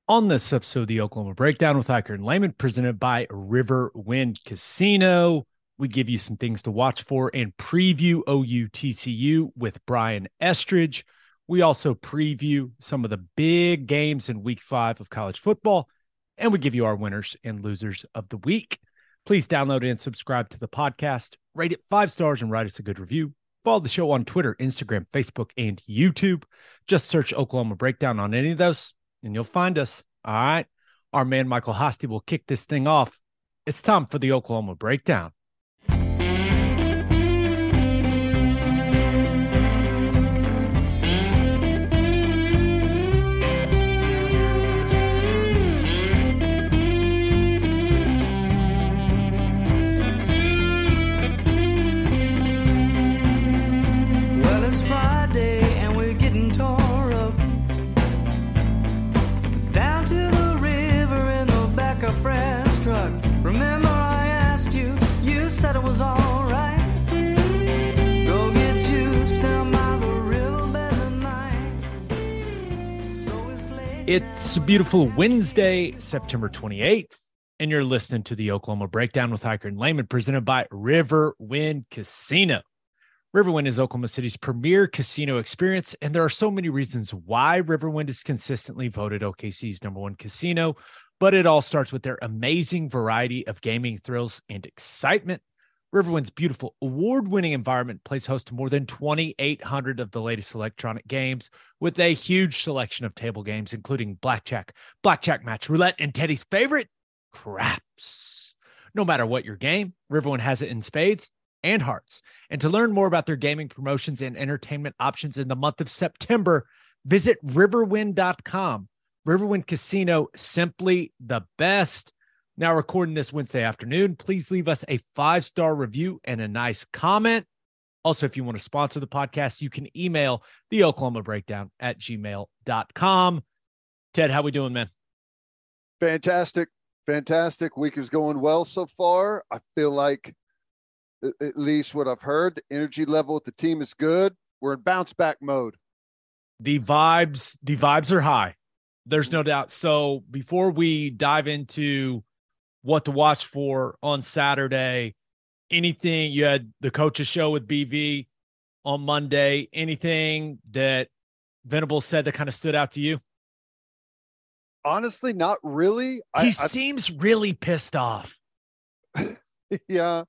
On this episode of the Oklahoma Breakdown with Hiker and Layman, presented by Riverwind Casino, we give you some things to watch for and preview OU-TCU with Brian Estridge. We also preview some of the big games in Week 5 of college football, and we give you our winners and losers of the week. Please download and subscribe to the podcast, rate it 5 stars, and write us a good review. Follow the show on Twitter, Instagram, Facebook, and YouTube. Just search Oklahoma Breakdown on any of those, and you'll find us. All right. Our man, Michael Hosty, will kick this thing off. It's time for the Oklahoma Breakdown. Said it was all right. Go get juice down by the riverbed tonight. So it's a beautiful Wednesday, September 28th, and you're listening to the Oklahoma Breakdown with Hiker and Layman, presented by Riverwind Casino. Riverwind is Oklahoma City's premier casino experience, and there are so many reasons why Riverwind is consistently voted OKC's #1 casino, but it all starts with their amazing variety of gaming thrills and excitement. Riverwind's beautiful award-winning environment plays host to more than 2,800 of the latest electronic games with a huge selection of table games, including blackjack, blackjack match, roulette, and Teddy's favorite, craps. No matter what your game, Riverwind has it in spades and hearts. And to learn more about their gaming promotions and entertainment options in the month of September, visit riverwind.com. Riverwind Casino, simply the best. Now recording this Wednesday afternoon, please leave us a 5-star review and a nice comment. Also, if you want to sponsor the podcast, you can email the Oklahoma Breakdown at gmail.com. Ted, how we doing, man? Fantastic. Week is going well so far. I feel like, at least what I've heard, the energy level with the team is good. We're in bounce back mode. The vibes are high. There's no doubt. So before we dive into what to watch for on Saturday, anything, you had the coaches show with BV on Monday, anything that Venables said that kind of stood out to you? Honestly, not really. He seems really pissed off. Yeah,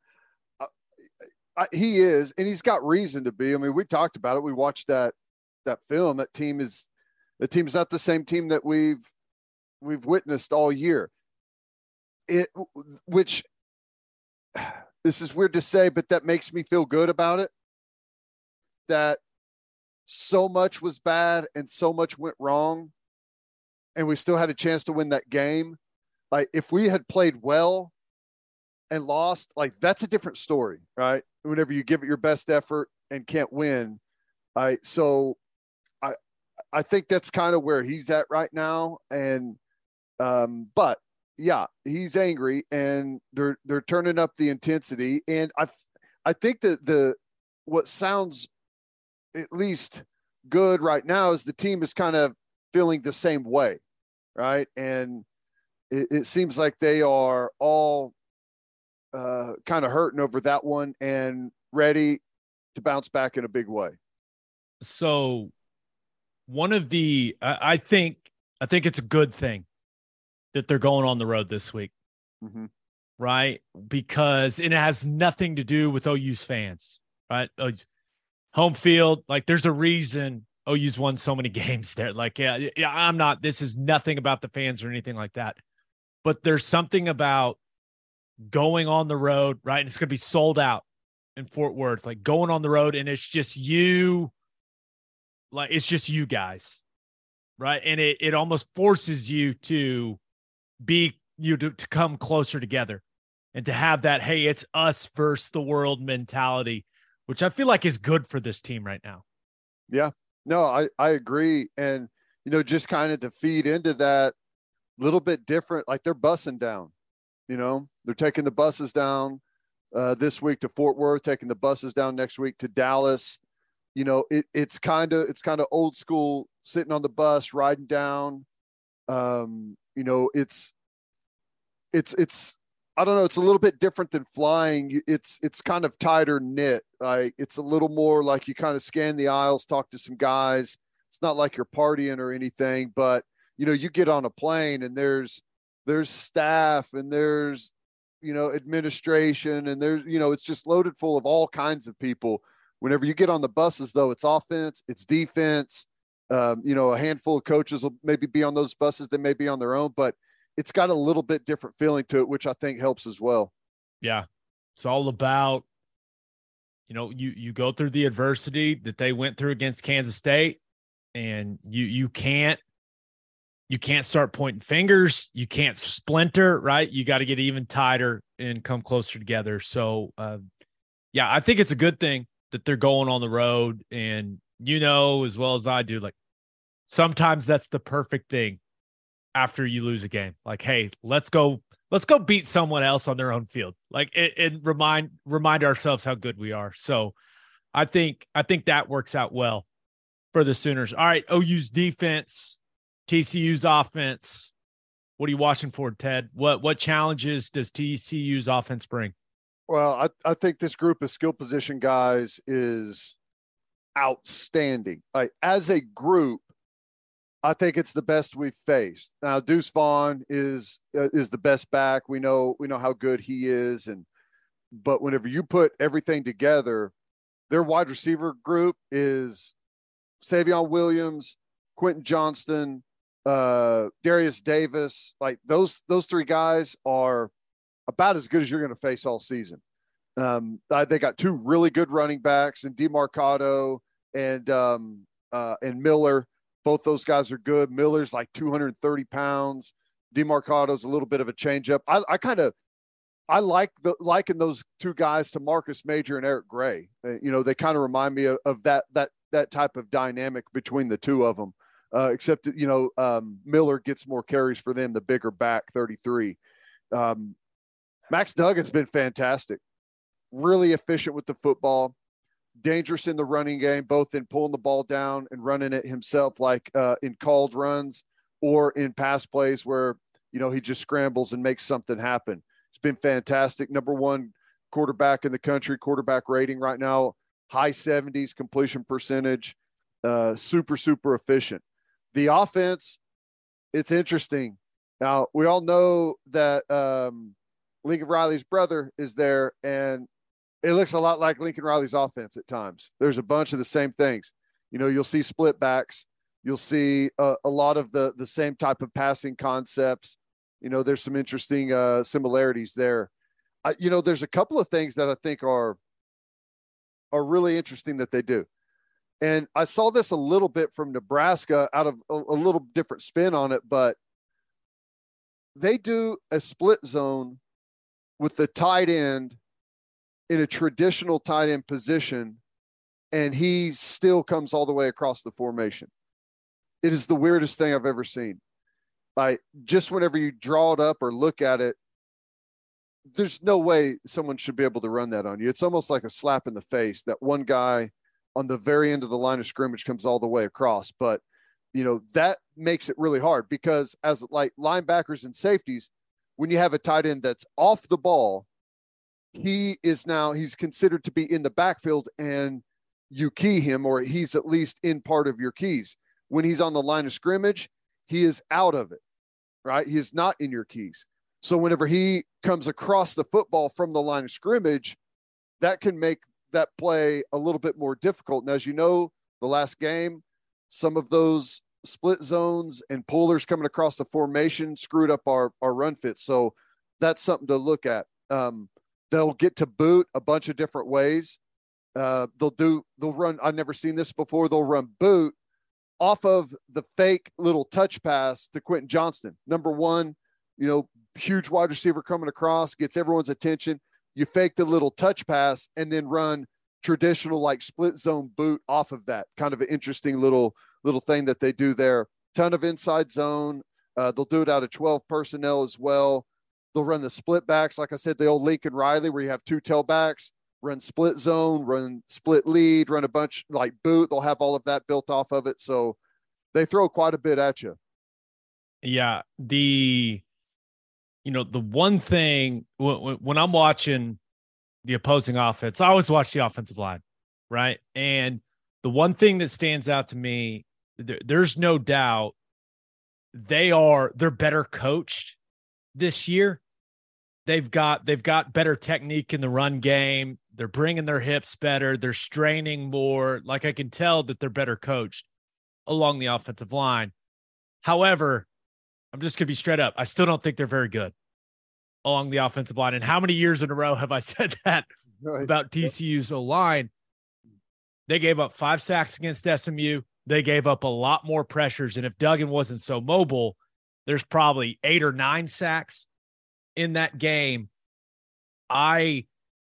he is. And he's got reason to be. I mean, we talked about it. We watched that film. The team's not the same team that we've witnessed all year. Which this is weird to say, but that makes me feel good about it. That so much was bad and so much went wrong, and we still had a chance to win that game. Like, if we had played well and lost, like, that's a different story, right? Whenever you give it your best effort and can't win. So I think that's kind of where he's at right now. And but yeah, he's angry, and they're turning up the intensity. And I think that what sounds at least good right now is the team is kind of feeling the same way, right? And it seems like they are all kind of hurting over that one and ready to bounce back in a big way. So one of the I think it's a good thing that they're going on the road this week, right? Because it has nothing to do with OU's fans, right? Home field, like, there's a reason OU's won so many games there. Like, yeah, this is nothing about the fans or anything like that. But there's something about going on the road, right? And it's going to be sold out in Fort Worth, like going on the road, and it's just you, like, it's just you guys, right? And it almost forces you to to come closer together and to have that, hey, it's us versus the world mentality, which I feel like is good for this team right now. Yeah, no, I agree. And, just kind of to feed into that little bit different, like, they're bussing down, they're taking the buses down this week to Fort Worth, taking the buses down next week to Dallas. It's kind of old school, sitting on the bus, riding down, You know, it's I don't know, it's a little bit different than flying. It's kind of tighter knit. Like it's a little more like you kind of scan the aisles, talk to some guys. It's not like you're partying or anything, but you know, you get on a plane and there's staff and there's, you know, administration and there's, you know, it's just loaded full of all kinds of people. Whenever you get on the buses, though, it's offense, it's defense. You know, a handful of coaches will maybe be on those buses. They may be on their own, but it's got a little bit different feeling to it, which I think helps as well. Yeah. It's all about, you know, you go through the adversity that they went through against Kansas State, and you can't start pointing fingers. You can't splinter, right? You got to get even tighter and come closer together. So, yeah, I think it's a good thing that they're going on the road. And you know, as well as I do, like sometimes that's the perfect thing after you lose a game. Like, hey, let's go beat someone else on their own field. Like, and remind ourselves how good we are. So I think that works out well for the Sooners. All right, OU's defense, TCU's offense. What are you watching for, Ted? What challenges does TCU's offense bring? Well, I think this group of skill position guys is outstanding. Like as a group, I think it's the best we've faced. Now, Deuce Vaughn is the best back. We know how good he is, but whenever you put everything together, their wide receiver group is Savion Williams, Quentin Johnston, Darius Davis. Like those three guys are about as good as you're going to face all season. They got two really good running backs in DeMarcado and Miller. Both those guys are good. Miller's like 230 pounds. DeMarcado's a little bit of a changeup. I like liking those two guys to Marcus Major and Eric Gray. You know, they kind of remind me of that type of dynamic between the two of them. Except that, you know, Miller gets more carries for them, the bigger back, 33. Max Duggan's been fantastic. Really efficient with the football. Dangerous in the running game, both in pulling the ball down and running it himself, like in called runs or in pass plays where, you know, he just scrambles and makes something happen. It's been fantastic. Number one quarterback in the country, quarterback rating right now, high 70s completion percentage, super, super efficient. The offense, it's interesting. Now, we all know that Lincoln Riley's brother is there, and it looks a lot like Lincoln Riley's offense at times. There's a bunch of the same things. You know, you'll see split backs. You'll see a lot of the same type of passing concepts. You know, there's some interesting similarities there. You know, there's a couple of things that I think are really interesting that they do. And I saw this a little bit from Nebraska out of a little different spin on it, but they do a split zone with the tight end in a traditional tight end position, and he still comes all the way across the formation. It is the weirdest thing I've ever seen. Like, just whenever you draw it up or look at it, there's no way someone should be able to run that on you. It's almost like a slap in the face that one guy on the very end of the line of scrimmage comes all the way across. But, you know, that makes it really hard because as like linebackers and safeties, when you have a tight end that's off the ball, he's considered to be in the backfield and you key him, or he's at least in part of your keys. When he's on the line of scrimmage, he is out of it, right? He is not in your keys. So whenever he comes across the football from the line of scrimmage, that can make that play a little bit more difficult. And as you know, the last game, some of those split zones and pullers coming across the formation screwed up our run fit. So that's something to look at. They'll get to boot a bunch of different ways. They'll run. I've never seen this before. They'll run boot off of the fake little touch pass to Quentin Johnston. Number one, you know, huge wide receiver coming across, gets everyone's attention. You fake the little touch pass and then run traditional like split zone boot off of that. Kind of an interesting little thing that they do there. Ton of inside zone. They'll do it out of 12 personnel as well. They'll run the split backs. Like I said, the old Lincoln Riley where you have two tailbacks, run split zone, run split lead, run a bunch like boot. They'll have all of that built off of it. So they throw quite a bit at you. Yeah. The one thing when I'm watching the opposing offense, I always watch the offensive line, right? And the one thing that stands out to me, there's no doubt they're better coached this year. They've got better technique in the run game. They're bringing their hips better. They're straining more. Like I can tell that they're better coached along the offensive line. However, I'm just going to be straight up. I still don't think they're very good along the offensive line. And how many years in a row have I said that Right. about TCU's O-line? They gave up 5 sacks against SMU. They gave up a lot more pressures. And if Duggan wasn't so mobile, there's probably 8 or 9 sacks in that game. I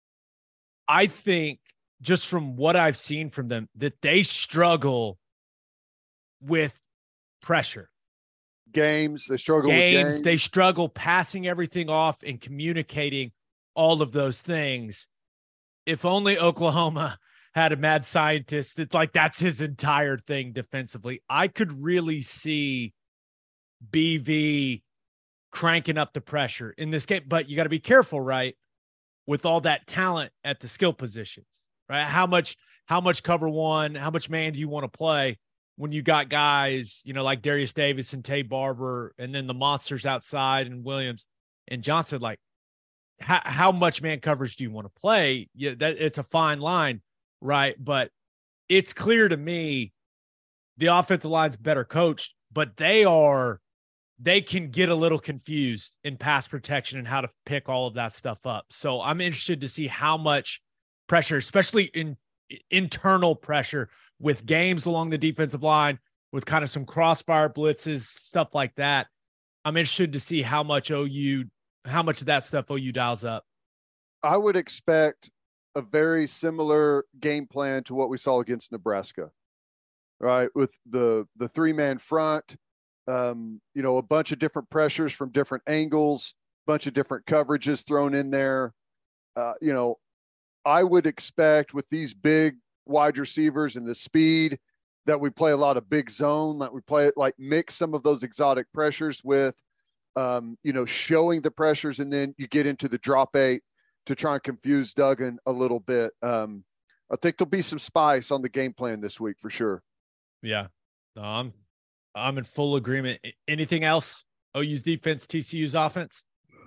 think just from what I've seen from them that they struggle with pressure. Games, they struggle with games. They struggle passing everything off and communicating all of those things. If only Oklahoma had a mad scientist that's his entire thing defensively. I could really see BV cranking up the pressure in this game, but you got to be careful, right? With all that talent at the skill positions, right? How much cover one, how much man do you want to play when you got guys, like Darius Davis and Tay Barber, and then the monsters outside and Williams and Johnson? Like, how much man coverage do you want to play? Yeah, it's a fine line, right? But it's clear to me the offensive line's better coached, but they can get a little confused in pass protection and how to pick all of that stuff up. So I'm interested to see how much pressure, especially in internal pressure with games along the defensive line, with kind of some crossfire blitzes, stuff like that. I'm interested to see how much of that stuff OU dials up. I would expect a very similar game plan to what we saw against Nebraska, right? With the 3-man front, a bunch of different pressures from different angles, bunch of different coverages thrown in there. I would expect with these big wide receivers and the speed that we play a lot of big zone, that we play mix some of those exotic pressures with, showing the pressures, and then you get into the drop 8 to try and confuse Duggan a little bit. I think there'll be some spice on the game plan this week for sure. Yeah, no, I'm in full agreement. Anything else? OU's defense, TCU's offense?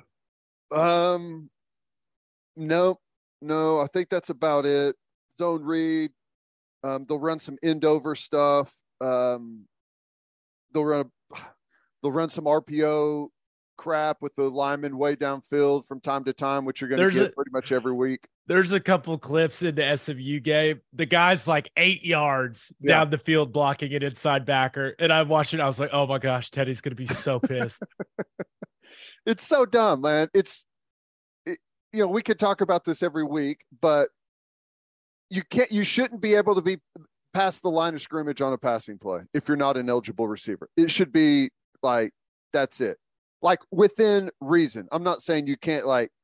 No, I think that's about it. Zone read. They'll run some end over stuff. They'll run some RPO crap with the lineman way downfield from time to time, which you're going to get pretty much every week. There's a couple clips in the SMU game. The guy's like 8 yards down the field blocking an inside backer. And I'm watching. I was like, oh my gosh, Teddy's going to be so pissed. It's so dumb, man. We could talk about this every week, but you shouldn't be able to be past the line of scrimmage on a passing play if you're not an eligible receiver. It should be like, that's it. Like within reason. I'm not saying you can't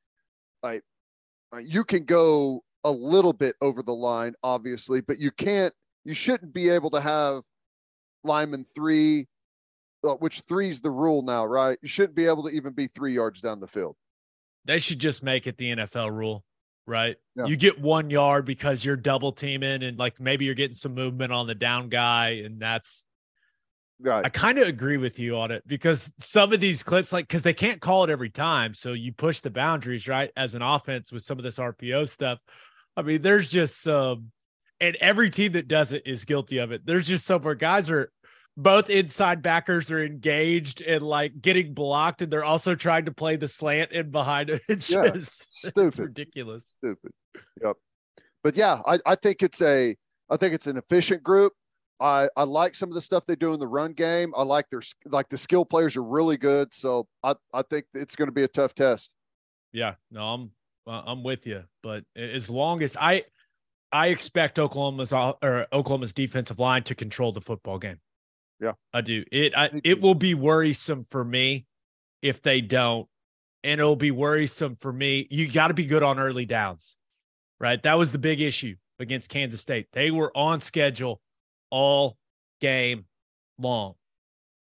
you can go a little bit over the line, obviously, but you shouldn't be able to have lineman 3, which 3's the rule now, right? You shouldn't be able to even be 3 yards down the field. They should just make it the NFL rule, right? Yeah. You get 1 yard because you're double teaming and maybe you're getting some movement on the down guy. And that's right. I kind of agree with you on it because some of these clips, because they can't call it every time. So you push the boundaries, right? As an offense with some of this RPO stuff. I mean, there's just some, and every team that does it is guilty of it. There's just some where guys are, both inside backers are engaged and getting blocked, and they're also trying to play the slant in behind it. It's just stupid. It's ridiculous. Stupid. Yep. But yeah, I think it's an efficient group. I like some of the stuff they do in the run game. I like the skill players are really good. So I think it's going to be a tough test. Yeah, no, I'm with you. But as long as I expect Oklahoma's defensive line to control the football game. Yeah, I do. It will be worrisome for me if they don't, and it'll be worrisome for me. You got to be good on early downs, right? That was the big issue against Kansas State. They were on schedule all game long.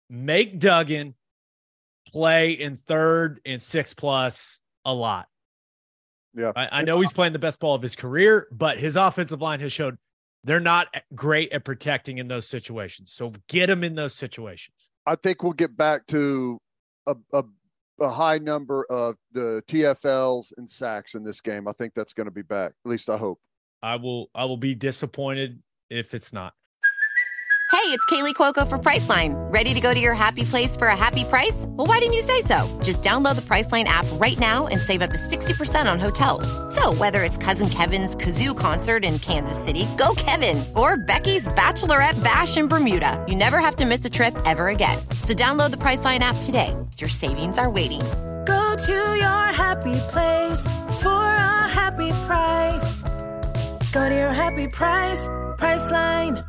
make Duggan play in 3rd and 6+ a lot. Yeah. I know he's playing the best ball of his career, but his offensive line has showed they're not great at protecting in those situations. So get him in those situations. I think we'll get back to a high number of the TFLs and sacks in this game. I think that's going to be back. At least I hope. I will be disappointed if it's not. Hey, it's Kaylee Cuoco for Priceline. Ready to go to your happy place for a happy price? Well, why didn't you say so? Just download the Priceline app right now and save up to 60% on hotels. So whether it's Cousin Kevin's Kazoo Concert in Kansas City, go Kevin, or Becky's Bachelorette Bash in Bermuda, you never have to miss a trip ever again. So download the Priceline app today. Your savings are waiting. Go to your happy place for a happy price. Go to your happy price, Priceline.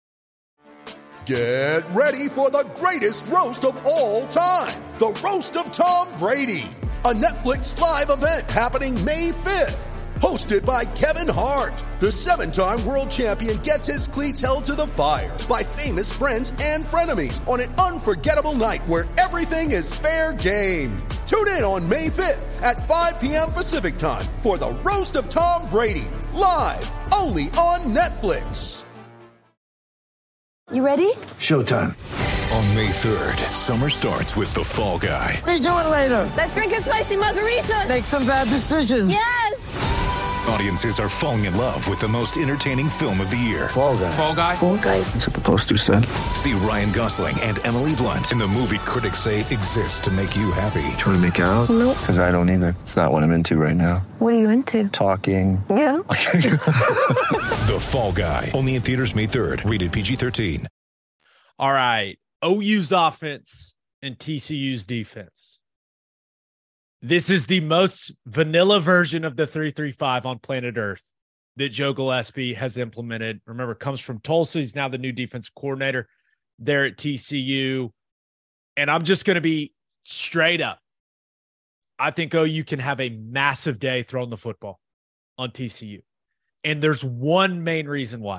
Get ready for the greatest roast of all time. The Roast of Tom Brady. A Netflix live event happening May 5th. Hosted by Kevin Hart. The 7-time world champion gets his cleats held to the fire by famous friends and frenemies on an unforgettable night where everything is fair game. Tune in on May 5th at 5 p.m. Pacific time for the Roast of Tom Brady. Live only on Netflix. You ready? Showtime. On May 3rd, summer starts with The Fall Guy. Let's do it later. Let's drink a spicy margarita. Make some bad decisions. Yes. Audiences are falling in love with the most entertaining film of the year. Fall Guy. Fall Guy? Fall guy. That's what the poster said. See Ryan Gosling and Emily Blunt in the movie critics say exists to make you happy. Trying to make it out? Nope. Because I don't either. It's not what I'm into right now. What are you into? Talking. Yeah. The Fall Guy. Only in theaters May 3rd. Rated PG-13. All right. OU's offense and TCU's defense. This is the most vanilla version of the 3-3-5 on planet Earth that Joe Gillespie has implemented. Remember, comes from Tulsa. He's now the new defense coordinator there at TCU. And I'm just going to be straight up. I think OU can have a massive day throwing the football on TCU. And there's one main reason why.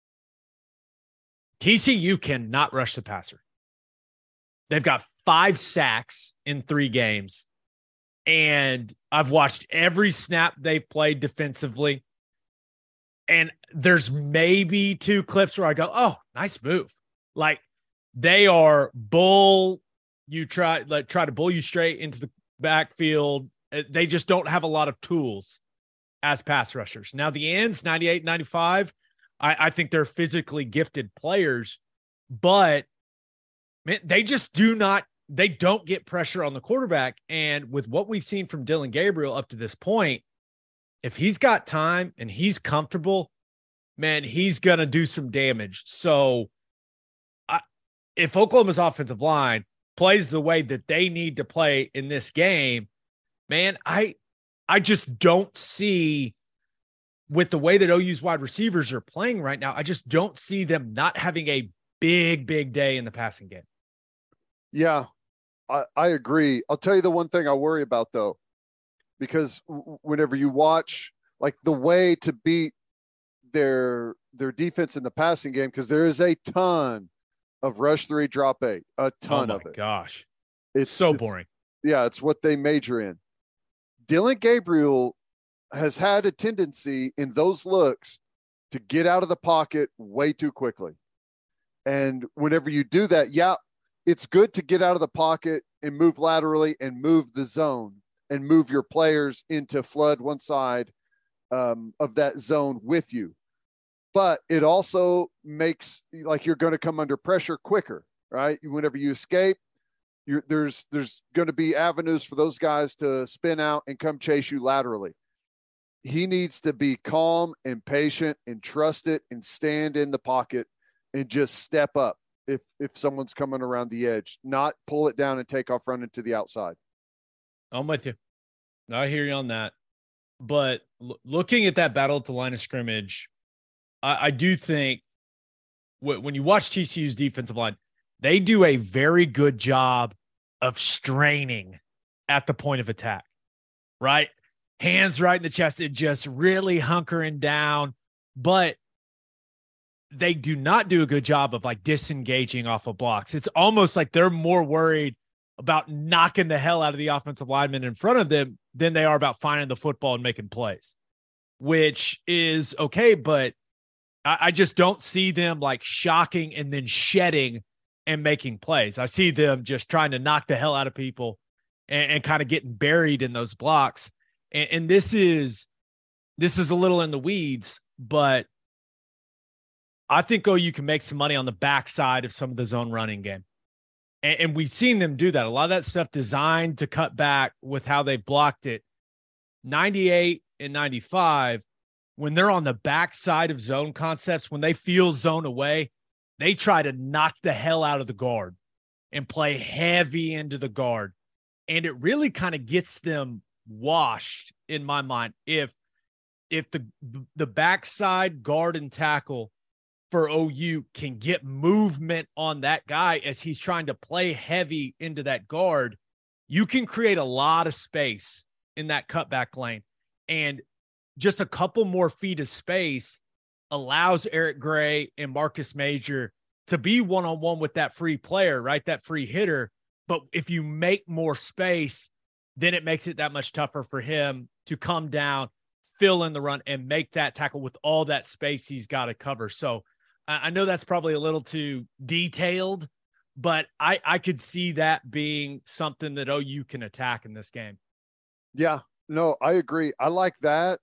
TCU cannot rush the passer. They've got 5 sacks in 3 games. And I've watched every snap they've played defensively. And there's maybe 2 clips where I go, oh, nice move. Like they are try to bull you straight into the backfield. They just don't have a lot of tools as pass rushers. Now the ends, 98, 95, I think they're physically gifted players, but man, they just don't get pressure on the quarterback. And with what we've seen from Dylan Gabriel up to this point, if he's got time and he's comfortable, man, he's going to do some damage. So if Oklahoma's offensive line plays the way that they need to play in this game, man, I just don't see, with the way that OU's wide receivers are playing right now, I just don't see them not having a big day in the passing game. Yeah, I agree. I'll tell you the one thing I worry about, though, because whenever you watch like the way to beat their defense in the passing game, because there is a ton of rush 3, drop 8, a ton of it. Oh my gosh. It's boring. Yeah, it's what they major in. Dylan Gabriel has had a tendency in those looks to get out of the pocket way too quickly. And whenever you do that, yeah, it's good to get out of the pocket and move laterally and move the zone and move your players into flood one side of that zone with you. But it also makes like you're going to come under pressure quicker, right? Whenever you escape, there's going to be avenues for those guys to spin out and come chase you laterally. He needs to be calm and patient and trust it and stand in the pocket and just step up if someone's coming around the edge, not pull it down and take off running to the outside. I'm with you. I hear you on that. But looking at that battle at the line of scrimmage, I do think when you watch TCU's defensive line, they do a very good job of straining at the point of attack, right? Hands right in the chest and just really hunkering down. But they do not do a good job of like disengaging off of blocks. It's almost like they're more worried about knocking the hell out of the offensive lineman in front of them than they are about finding the football and making plays, which is okay. But I just don't see them like shocking and then shedding and making plays. I see them just trying to knock the hell out of people and kind of getting buried in those blocks. And this is a little in the weeds, but I think you can make some money on the backside of some of the zone running game. And we've seen them do that. A lot of that stuff designed to cut back with how they blocked it. 98 and 95, when they're on the backside of zone concepts, when they feel zone away, they try to knock the hell out of the guard and play heavy into the guard. And it really kind of gets them washed in my mind. If the backside guard and tackle for OU can get movement on that guy as he's trying to play heavy into that guard, you can create a lot of space in that cutback lane. And just a couple more feet of space allows Eric Gray and Marcus Major to be one-on-one with that free player, right? That free hitter. But if you make more space, then it makes it that much tougher for him to come down, fill in the run, and make that tackle with all that space he's got to cover. So I know that's probably a little too detailed, but I could see that being something that OU can attack in this game. Yeah, no, I agree. I like that.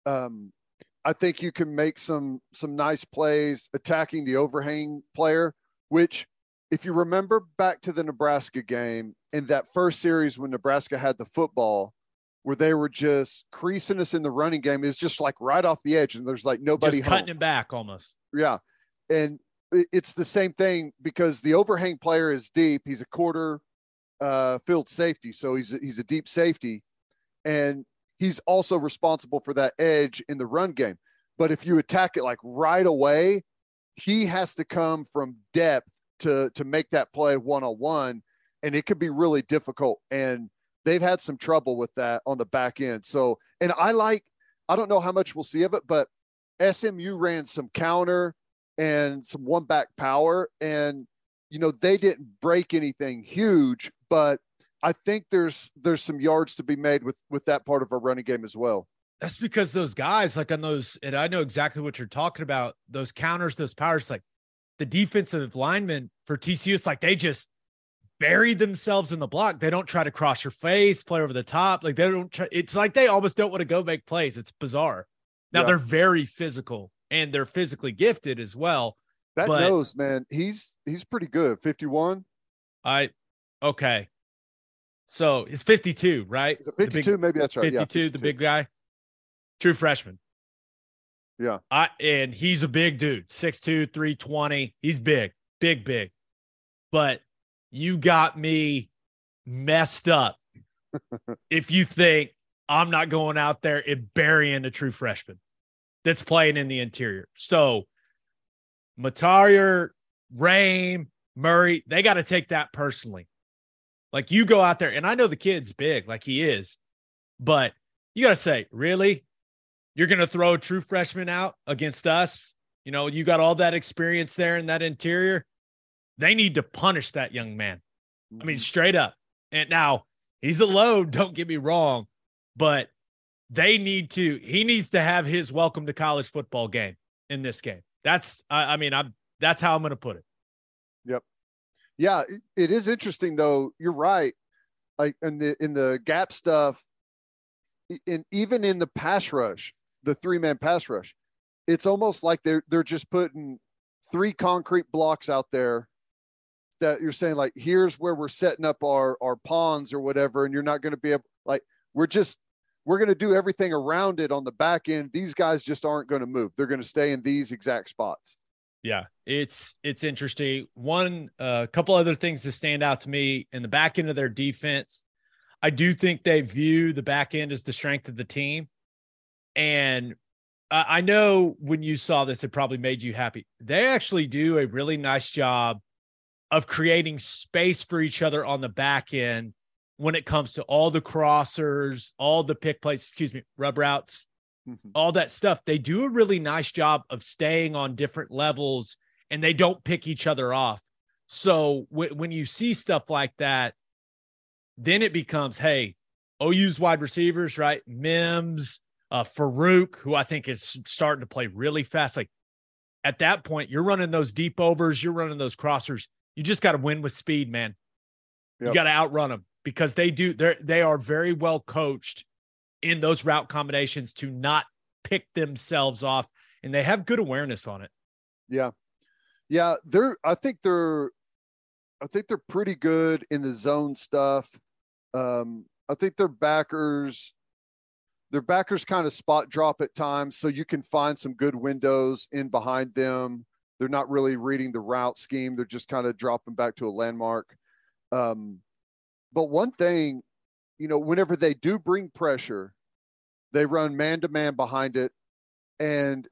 I think you can make some nice plays attacking the overhang player, which if you remember back to the Nebraska game in that first series when Nebraska had the football, where they were just creasing us in the running game, is just like right off the edge and there's like nobody just cutting it back almost. Yeah. And it's the same thing because the overhang player is deep. He's a quarter field safety. So he's a deep safety, and he's also responsible for that edge in the run game. But if you attack it like right away, he has to come from depth to make that play one-on-one, and it could be really difficult. And they've had some trouble with that on the back end. So, and I don't know how much we'll see of it, but SMU ran some counter and some one back power, and, you know, they didn't break anything huge, but I think there's some yards to be made with that part of our running game as well. That's because those guys, like on those, and I know exactly what you're talking about, those counters, those powers, like the defensive linemen for TCU, it's like they just bury themselves in the block. They don't try to cross your face, play over the top. Like they don't try, it's like they almost don't want to go make plays. It's bizarre. Now they're very physical and they're physically gifted as well. That nose, man, he's pretty good. 51. Okay. So it's 52, right? Is it 52? Maybe that's right. 52, 52, the big guy. True freshman. Yeah. And he's a big dude, 6'2", 320. He's big. But you got me messed up if you think I'm not going out there and burying a true freshman that's playing in the interior. So Matarier, Rame, Murray, they got to take that personally. Like you go out there, and I know the kid's big, like he is, but you got to say, really? You're going to throw a true freshman out against us? You know, you got all that experience there in that interior. They need to punish that young man. I mean, straight up. And now he's a load, don't get me wrong, but he needs to have his welcome to college football game in this game. That's how I'm going to put it. Yep. Yeah. It is interesting though. You're right. Like in the gap stuff, and even in the pass rush, the 3-man pass rush, it's almost like they're just putting 3 concrete blocks out there that you're saying like, here's where we're setting up our pawns or whatever. And you're not going to be able, like, we're going to do everything around it on the back end. These guys just aren't going to move. They're going to stay in these exact spots. Yeah, it's interesting. A couple other things that stand out to me in the back end of their defense. I do think they view the back end as the strength of the team. And I know when you saw this, it probably made you happy. They actually do a really nice job of creating space for each other on the back end when it comes to all the crossers, all the pick plays, rub routes. all that stuff. They do a really nice job of staying on different levels, and they don't pick each other off. So when you see stuff like that, then it becomes, hey, OU's wide receivers, right? Mims, Farouk, who I think is starting to play really fast. Like at that point, you're running those deep overs, you're running those crossers. You just got to win with speed, man. Yep. You got to outrun them because they are very well coached in those route combinations to not pick themselves off, and they have good awareness on it. Yeah. Yeah. I think they're pretty good in the zone stuff. I think their backers kind of spot drop at times, so you can find some good windows in behind them. They're not really reading the route scheme. They're just kind of dropping back to a landmark. But one thing, whenever they do bring pressure, they run man-to-man behind it. And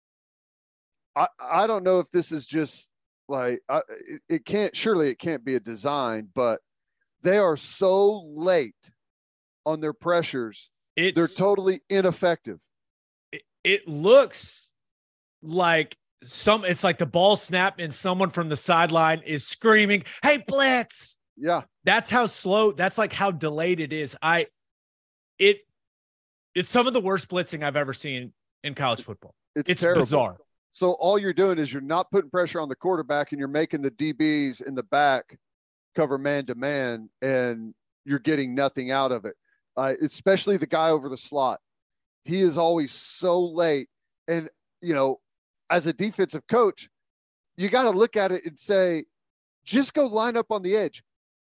I don't know if this is just like, it can't be a design, but they are so late on their pressures. They're totally ineffective. It looks like it's like the ball snap and someone from the sideline is screaming, "Hey, blitz." Yeah. That's how slow, that's like how delayed it is. It's some of the worst blitzing I've ever seen in college football. It's terrible. Bizarre. So all you're doing is you're not putting pressure on the quarterback, and you're making the DBs in the back cover man-to-man, and you're getting nothing out of it. Especially the guy over the slot. He is always so late. And, as a defensive coach, you got to look at it and say, just go line up on the edge.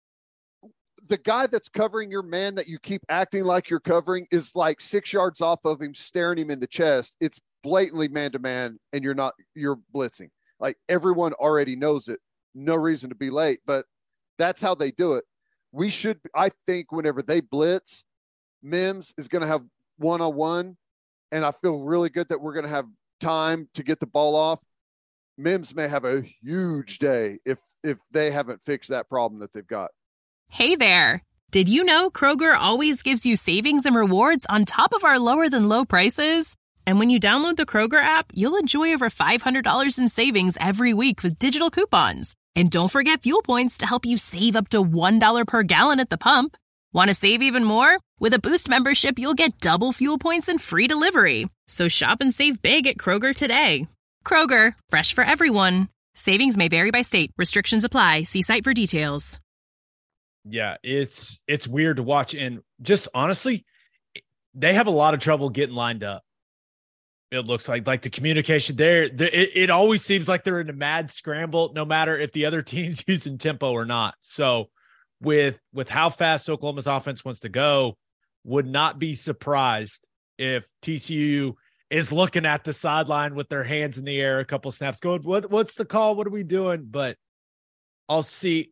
The guy that's covering your man that you keep acting like you're covering is like 6 yards off of him, staring him in the chest. It's blatantly man-to-man, and you're blitzing. Like, everyone already knows it. No reason to be late, but that's how they do it. I think whenever they blitz, Mims is going to have one-on-one, and I feel really good that we're going to have time to get the ball off. Mims may have a huge day if they haven't fixed that problem that they've got. Hey there. Did you know Kroger always gives you savings and rewards on top of our lower than low prices? And when you download the Kroger app, you'll enjoy over $500 in savings every week with digital coupons. And don't forget fuel points to help you save up to $1 per gallon at the pump. Want to save even more? With a Boost membership, you'll get double fuel points and free delivery. So shop and save big at Kroger today. Kroger, fresh for everyone. Savings may vary by state. Restrictions apply. See site for details. Yeah, it's weird to watch. And just honestly, they have a lot of trouble getting lined up. It looks like the communication there, it always seems like they're in a mad scramble, no matter if the other team's using tempo or not. So with how fast Oklahoma's offense wants to go, would not be surprised if TCU is looking at the sideline with their hands in the air, a couple snaps going, what's the call? What are we doing? But we'll see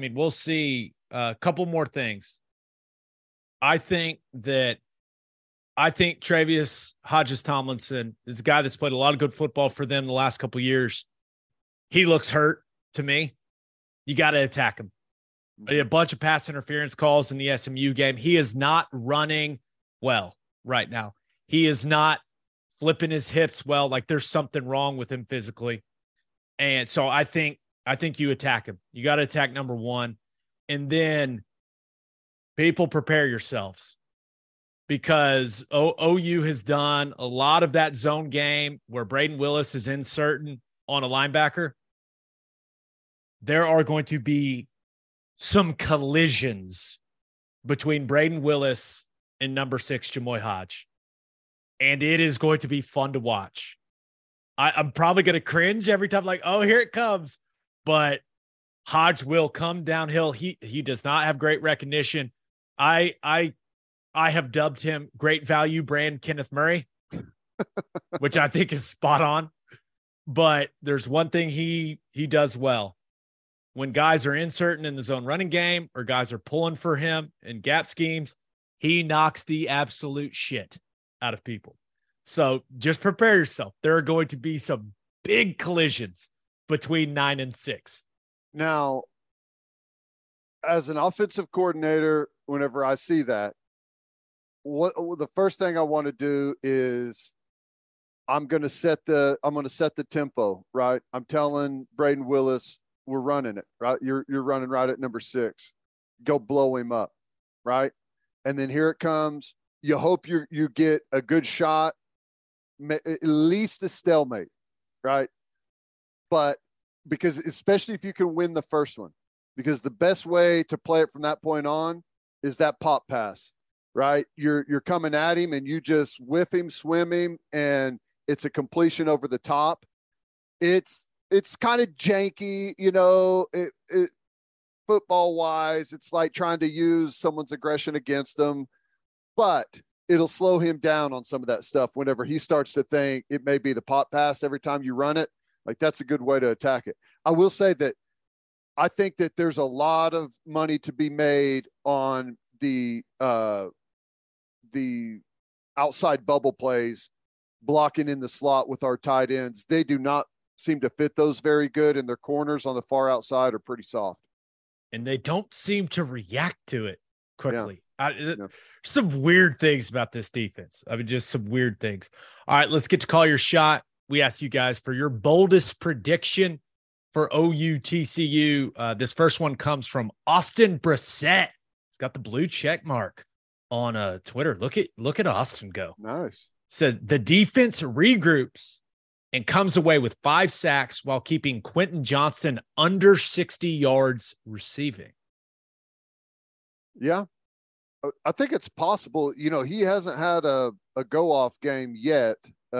a couple more things. I think Travius Hodges-Tomlinson is a guy that's played a lot of good football for them the last couple of years. He looks hurt to me. You got to attack him. A bunch of pass interference calls in the SMU game. He is not running well right now. He is not flipping his hips well. Like, there's something wrong with him physically. And so I think you attack him. You got to attack number one. And then people, prepare yourselves, because OU has done a lot of that zone game where Braden Willis is uncertain on a linebacker. There are going to be some collisions between Braden Willis and number 6, Jamoy Hodge. And it is going to be fun to watch. I'm probably going to cringe every time, like, oh, here it comes. But Hodge will come downhill. He does not have great recognition. I have dubbed him great value brand Kenneth Murray, which I think is spot on. But there's one thing he does well. When guys are uncertain in the zone running game, or guys are pulling for him in gap schemes, he knocks the absolute shit out of people. So just prepare yourself. There are going to be some big collisions between 9 and 6. Now, as an offensive coordinator, whenever I see that, the first thing I want to do is I'm going to set the tempo, right? I'm telling Braden Willis, we're running it, right? You're running right at number 6. Go blow him up, right? And then here it comes. You hope you get a good shot, at least a stalemate, right? But because especially if you can win the first one, because the best way to play it from that point on is that pop pass, right? You're coming at him and you just whiff him, swim him, and it's a completion over the top. It's kind of janky, it football wise. It's like trying to use someone's aggression against them, but it'll slow him down on some of that stuff whenever he starts to think it may be the pop pass every time you run it. Like, that's a good way to attack it. I will say that I think that there's a lot of money to be made on the outside bubble plays, blocking in the slot with our tight ends. They do not seem to fit those very good, and their corners on the far outside are pretty soft. And they don't seem to react to it quickly. Yeah. Some weird things about this defense. I mean, just some weird things. All right, let's get to call your shot. We asked you guys for your boldest prediction for OU TCU. This first one comes from Austin Brissett. He's got the blue check mark on Twitter. Look at Austin go. Nice. Said the defense regroups and comes away with 5 sacks while keeping Quentin Johnston under 60 yards receiving. Yeah, I think it's possible. He hasn't had a go-off game yet.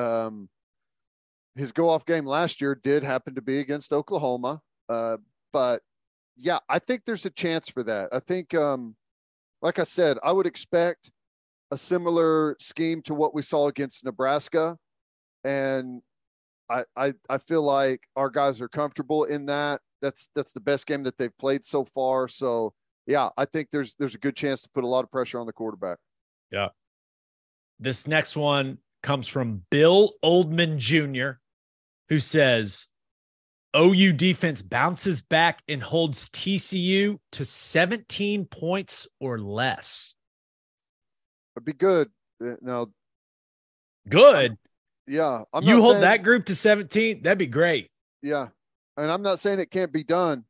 His go-off game last year did happen to be against Oklahoma. But, yeah, I think there's a chance for that. I think, like I said, I would expect a similar scheme to what we saw against Nebraska. And I feel like our guys are comfortable in that. That's the best game that they've played so far. So, yeah, I think there's a good chance to put a lot of pressure on the quarterback. Yeah. This next one comes from Bill Oldman Jr., who says OU defense bounces back and holds TCU to 17 points or less. It'd be good. No. Good. Yeah. You hold that group to 17. That'd be great. Yeah. And I'm not saying it can't be done.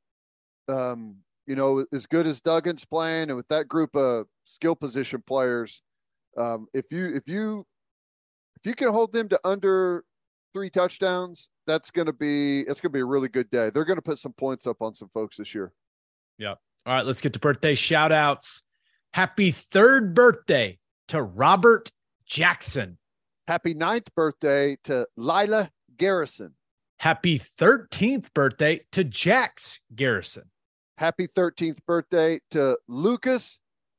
As good as Duggan's playing and with that group of skill position players, if you can hold them to under 3 touchdowns, it's going to be a really good day. They're going to put some points up on some folks this year. Yeah. All right, let's get to birthday shout outs. Happy 3rd birthday to Robert Jackson. Happy 9th birthday to Lila Garrison. Happy 13th birthday to Jax Garrison. Happy 13th birthday to Lucas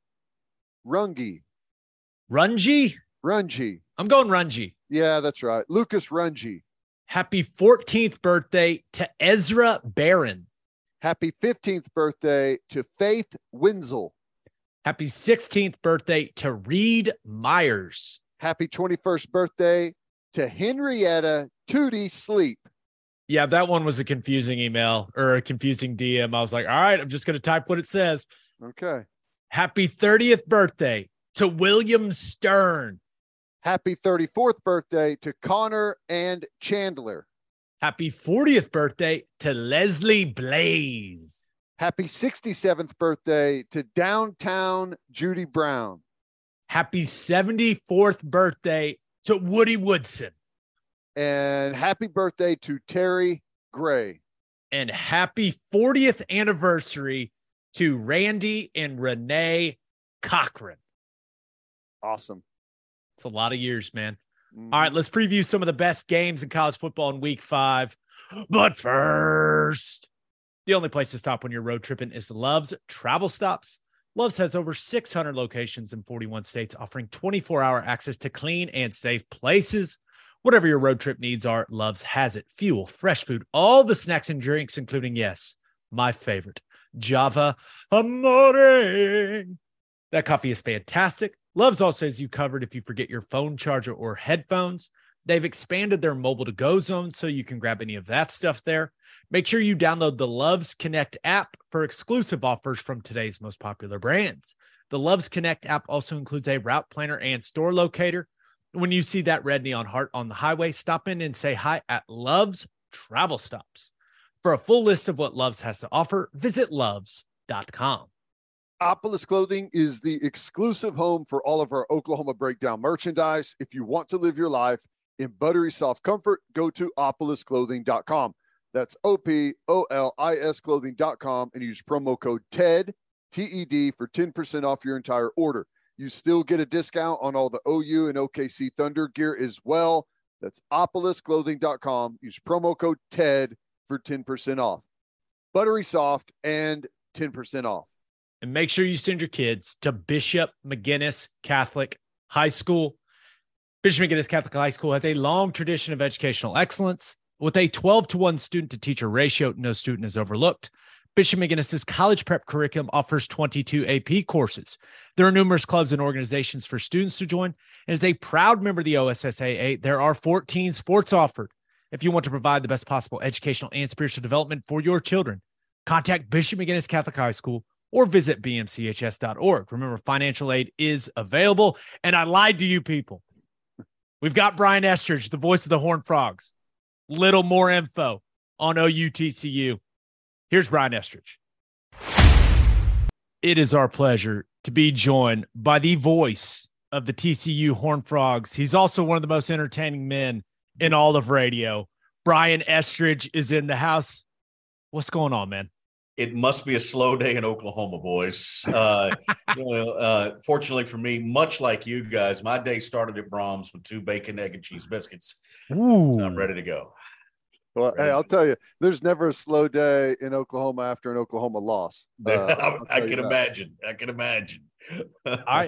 Runge. Runge? Runge. I'm going Runge. Yeah, that's right. Lucas Runge. Happy 14th birthday to Ezra Barron. Happy 15th birthday to Faith Wenzel. Happy 16th birthday to Reed Myers. Happy 21st birthday to Henrietta Tootie Sleep. Yeah, that one was a confusing email or a confusing DM. I was like, all right, I'm just going to type what it says. Okay. Happy 30th birthday to William Stern. Happy 34th birthday to Connor and Chandler. Happy 40th birthday to Leslie Blaze. Happy 67th birthday to Downtown Judy Brown. Happy 74th birthday to Woody Woodson. And happy birthday to Terry Gray. And happy 40th anniversary to Randy and Renee Cochran. Awesome. It's a lot of years, man. Mm-hmm. All right, let's preview some of the best games in college football in week 5. But first, the only place to stop when you're road tripping is Love's Travel Stops. Love's has over 600 locations in 41 states, offering 24-hour access to clean and safe places. Whatever your road trip needs are, Love's has it. Fuel, fresh food, all the snacks and drinks, including, yes, my favorite, Java Amore. That coffee is fantastic. Love's also has you covered if you forget your phone charger or headphones. They've expanded their mobile to-go zone so you can grab any of that stuff there. Make sure you download the Loves Connect app for exclusive offers from today's most popular brands. The Loves Connect app also includes a route planner and store locator. When you see that red neon heart on the highway, stop in and say hi at Loves Travel Stops. For a full list of what Loves has to offer, visit loves.com. Opolis Clothing is the exclusive home for all of our Oklahoma Breakdown merchandise. If you want to live your life in buttery soft comfort, go to opolisclothing.com. That's OPOLIS clothing.com and use promo code TED, TED, for 10% off your entire order. You still get a discount on all the OU and OKC Thunder gear as well. That's opolisclothing.com. Use promo code TED for 10% off. Buttery soft and 10% off. And make sure you send your kids to Bishop McGinnis Catholic High School. Bishop McGinnis Catholic High School has a long tradition of educational excellence. With a 12-to-1 student-to-teacher ratio, no student is overlooked. Bishop McGinnis's college prep curriculum offers 22 AP courses. There are numerous clubs and organizations for students to join. And as a proud member of the OSSAA, there are 14 sports offered. If you want to provide the best possible educational and spiritual development for your children, contact Bishop McGinnis Catholic High School or visit bmchs.org. Remember, financial aid is available. And I lied to you people. We've got Brian Estridge, the voice of the Horned Frogs. Little more info on OUTCU. Here's Brian Estridge. It is our pleasure to be joined by the voice of the TCU Horned Frogs. He's also one of the most entertaining men in all of radio. Brian Estridge is in the house. What's going on, man? It must be a slow day in Oklahoma, boys. Fortunately for me, much like you guys, my day started at Brahms with 2 bacon, egg, and cheese biscuits. Ooh. I'm ready to go. Well, hey, I'll tell you, there's never a slow day in Oklahoma after an Oklahoma loss. I can imagine. I can imagine. I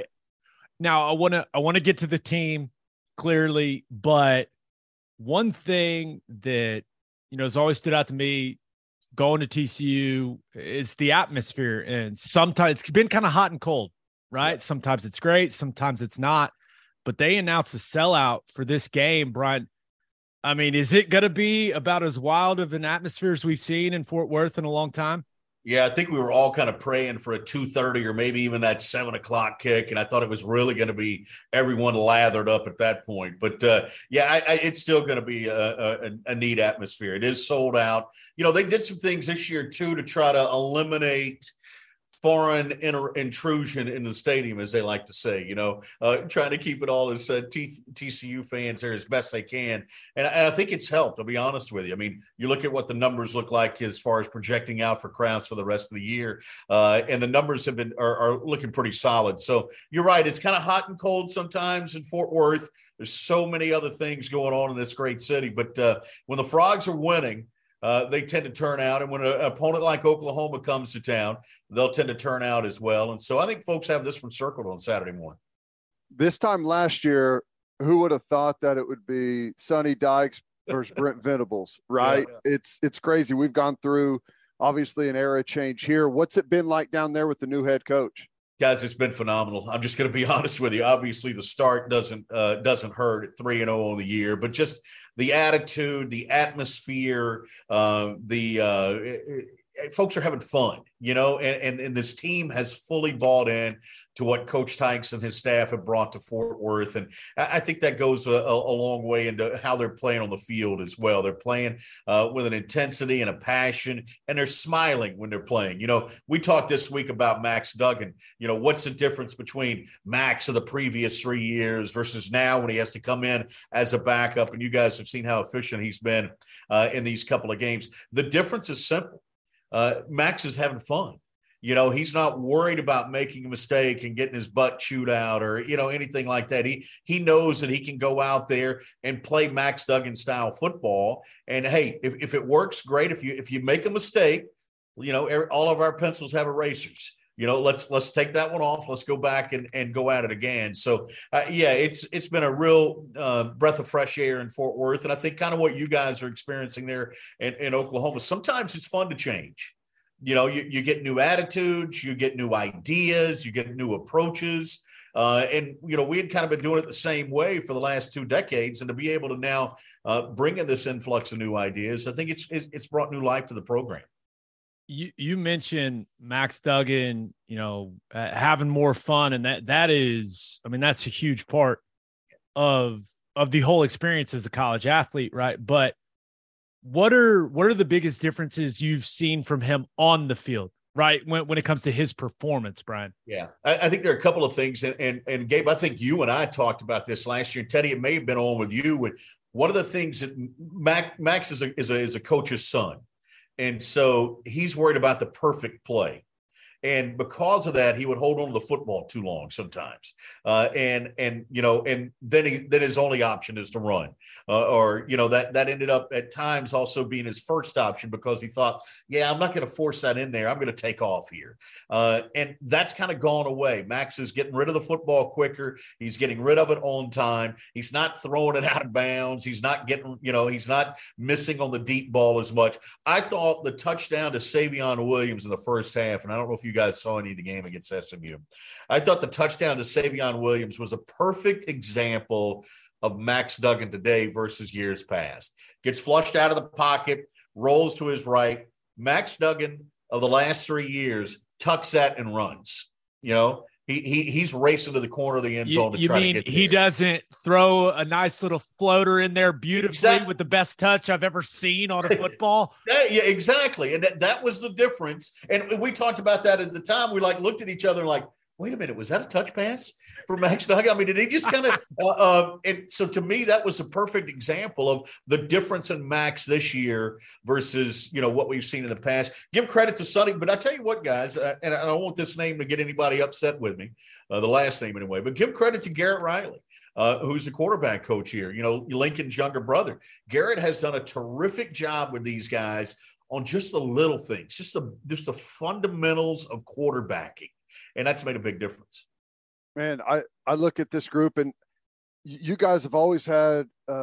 want to get to the team clearly, but one thing that has always stood out to me going to TCU is the atmosphere, and sometimes it's been kind of hot and cold, right? Yeah. Sometimes it's great, sometimes it's not. But they announced a sellout for this game, Brian. I mean, is it going to be about as wild of an atmosphere as we've seen in Fort Worth in a long time? Yeah, I think we were all kind of praying for a 2:30 or maybe even that 7 o'clock kick, and I thought it was really going to be everyone lathered up at that point. But, it's still going to be a neat atmosphere. It is sold out. They did some things this year, too, to try to eliminate foreign intrusion in the stadium, as they like to say, trying to keep it all as TCU fans there as best they can. And I think it's helped, I'll be honest with you. I mean, you look at what the numbers look like as far as projecting out for crowds for the rest of the year, and the numbers are looking pretty solid. So you're right. It's kind of hot and cold sometimes in Fort Worth. There's so many other things going on in this great city. But when the Frogs are winning, they tend to turn out. And when an opponent like Oklahoma comes to town, they'll tend to turn out as well. And so I think folks have this one circled on Saturday morning. This time last year, who would have thought that it would be Sonny Dykes versus Brent Venables, right? Yeah. It's crazy. We've gone through, obviously, an era change here. What's it been like down there with the new head coach? Guys, it's been phenomenal. I'm just going to be honest with you. Obviously, the start doesn't hurt at 3-0 on the year, but just the attitude, the atmosphere, folks are having fun, and this team has fully bought in to what Coach Tykes and his staff have brought to Fort Worth. And I think that goes a long way into how they're playing on the field as well. They're playing with an intensity and a passion, and they're smiling when they're playing. We talked this week about Max Duggan. What's the difference between Max of the previous 3 years versus now when he has to come in as a backup? And you guys have seen how efficient he's been in these couple of games. The difference is simple. Max is having fun. He's not worried about making a mistake and getting his butt chewed out or, anything like that. He knows that he can go out there and play Max Duggan style football. And hey, if it works, great. If you make a mistake, all of our pencils have erasers. Let's take that one off. Let's go back and go at it again. So, it's been a real breath of fresh air in Fort Worth. And I think kind of what you guys are experiencing there in Oklahoma, sometimes it's fun to change. You get new attitudes, you get new ideas, you get new approaches. And, we had kind of been doing it the same way for the last 2 decades. And to be able to now bring in this influx of new ideas, I think it's brought new life to the program. You mentioned Max Duggan, having more fun. And that is, that's a huge part of the whole experience as a college athlete, right? But what are the biggest differences you've seen from him on the field, right? When it comes to his performance, Brian? Yeah, I think there are a couple of things. And Gabe, I think you and I talked about this last year. Teddy, it may have been on with you. One of the things that Max is a coach's son. And so he's worried about the perfect play. And because of that, he would hold on to the football too long sometimes. And then his only option is to run. That ended up at times also being his first option because he thought, I'm not going to force that in there. I'm going to take off here. And that's kind of gone away. Max is getting rid of the football quicker. He's getting rid of it on time. He's not throwing it out of bounds. He's not he's not missing on the deep ball as much. I thought the touchdown to Savion Williams in the first half, and I don't know if you guys saw any of the game against SMU. I thought the touchdown to Savion Williams was a perfect example of Max Duggan today versus years past. Gets flushed out of the pocket, rolls to his right. Max Duggan of the last 3 years tucks that and runs. He's racing to the corner of the end zone to try to get there. He doesn't throw a nice little floater in there beautifully with the best touch I've ever seen on a football? Yeah, exactly. And that was the difference. And we talked about that at the time. We looked at each other like, wait a minute, was that a touch pass for Max Duggan? Did he just kind of and so to me, that was a perfect example of the difference in Max this year versus, what we've seen in the past. Give credit to Sonny, but I tell you what, guys, and I don't want this name to get anybody upset with me, the last name anyway, but give credit to Garrett Riley. Who's the quarterback coach here, Lincoln's younger brother. Garrett has done a terrific job with these guys on just the little things, just the fundamentals of quarterbacking. And that's made a big difference. Man, I look at this group, and you guys have always had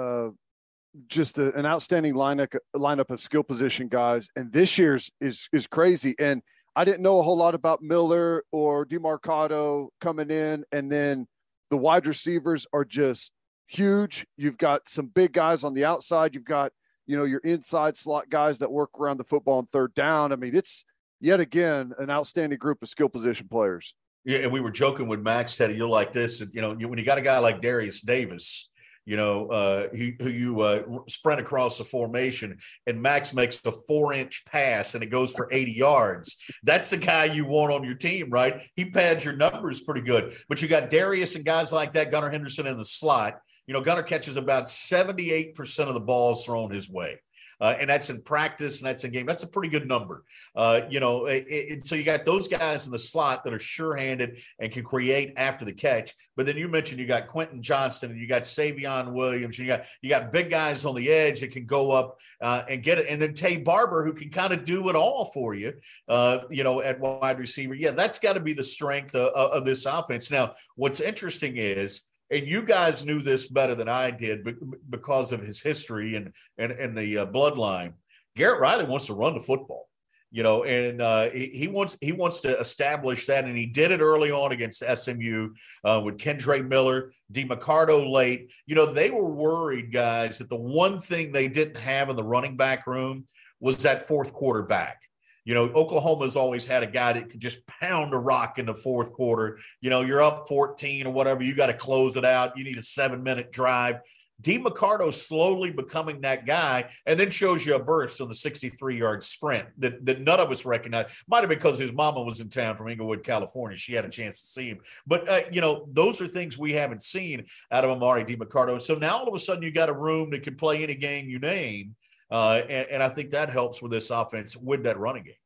just an outstanding lineup of skill position guys. And this year's is crazy. And I didn't know a whole lot about Miller or DeMarcado coming in. And then the wide receivers are just huge. You've got some big guys on the outside. You've got, your inside slot guys that work around the football on third down. It's yet again an outstanding group of skill position players. Yeah, and we were joking with Max, Teddy. You're like this, when you got a guy like Darius Davis, who you sprint across the formation, and Max makes the 4-inch pass and it goes for 80 yards. That's the guy you want on your team, right? He pads your numbers pretty good. But you got Darius and guys like that, Gunnar Henderson in the slot. Gunnar catches about 78% of the balls thrown his way. And that's in practice and that's in game. That's a pretty good number. So you got those guys in the slot that are sure-handed and can create after the catch. But then you mentioned you got Quentin Johnston and you got Savion Williams. And you got big guys on the edge that can go up and get it. And then Tay Barber, who can kind of do it all for you, at wide receiver. Yeah, that's got to be the strength of this offense. Now, what's interesting is, and you guys knew this better than I did because of his history and the bloodline. Garrett Riley wants to run the football, and he wants to establish that, and he did it early on against SMU with Kendre Miller, DeMarcado late. They were worried, guys, that the one thing they didn't have in the running back room was that fourth quarter back. Oklahoma's always had a guy that could just pound a rock in the fourth quarter. You're up 14 or whatever. You got to close it out. You need a 7-minute drive. DeMarcado's slowly becoming that guy, and then shows you a burst on the 63-yard sprint that none of us recognize. Might have been because his mama was in town from Inglewood, California. She had a chance to see him. But, those are things we haven't seen out of Amari DeMarcado. So now all of a sudden you got a room that can play any game you name. And I think that helps with this offense with that running game.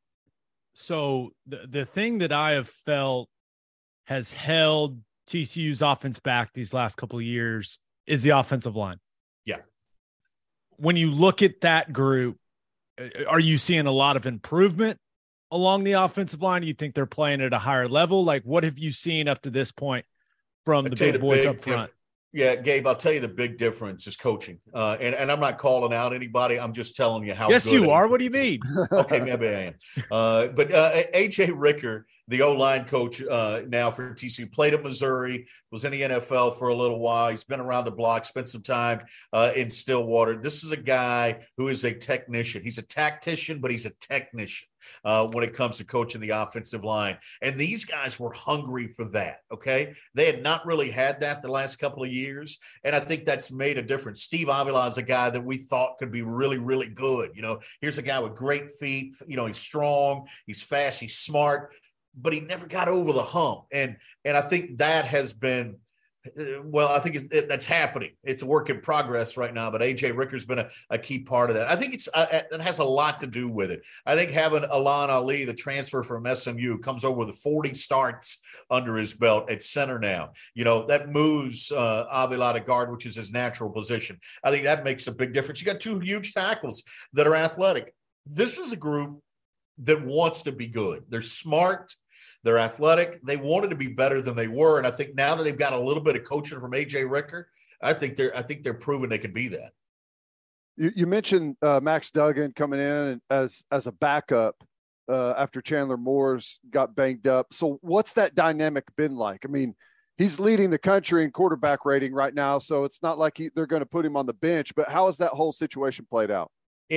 So the thing that I have felt has held TCU's offense back these last couple of years is the offensive line. Yeah. When you look at that group, are you seeing a lot of improvement along the offensive line? Do you think they're playing at a higher level? Like, what have you seen up to this point from the big boys up front? Yeah, Gabe, I'll tell you the big difference is coaching. And I'm not calling out anybody. I'm just telling you how yes, good you are. What do you mean? Okay, maybe I am. But A.J. Ricker the O-line coach now for TCU, played at Missouri, was in the NFL for a little while. He's been around the block, spent some time in Stillwater. This is a guy who is a technician. He's a tactician, but he's a technician when it comes to coaching the offensive line. And these guys were hungry for that, okay? They had not really had that the last couple of years, and I think that's made a difference. Steve Avila is a guy that we thought could be really, really good. Here's a guy with great feet. He's strong, he's fast, he's smart, but he never got over the hump. And I think that has been, I think that's happening. It's a work in progress right now, but A.J. Ricker's been a key part of that. I think it has a lot to do with it. I think having Alan Ali, the transfer from SMU, comes over with 40 starts under his belt at center now. That moves Avila to guard, which is his natural position. I think that makes a big difference. You got two huge tackles that are athletic. This is a group that wants to be good. They're smart. They're athletic. They wanted to be better than they were. And I think now that they've got a little bit of coaching from A.J. Ricker, I think they're proving they can be that. You mentioned Max Duggan coming in as a backup after Chandler Moore's got banged up. So what's that dynamic been like? I mean, he's leading the country in quarterback rating right now, so it's not like they're going to put him on the bench. But how has that whole situation played out?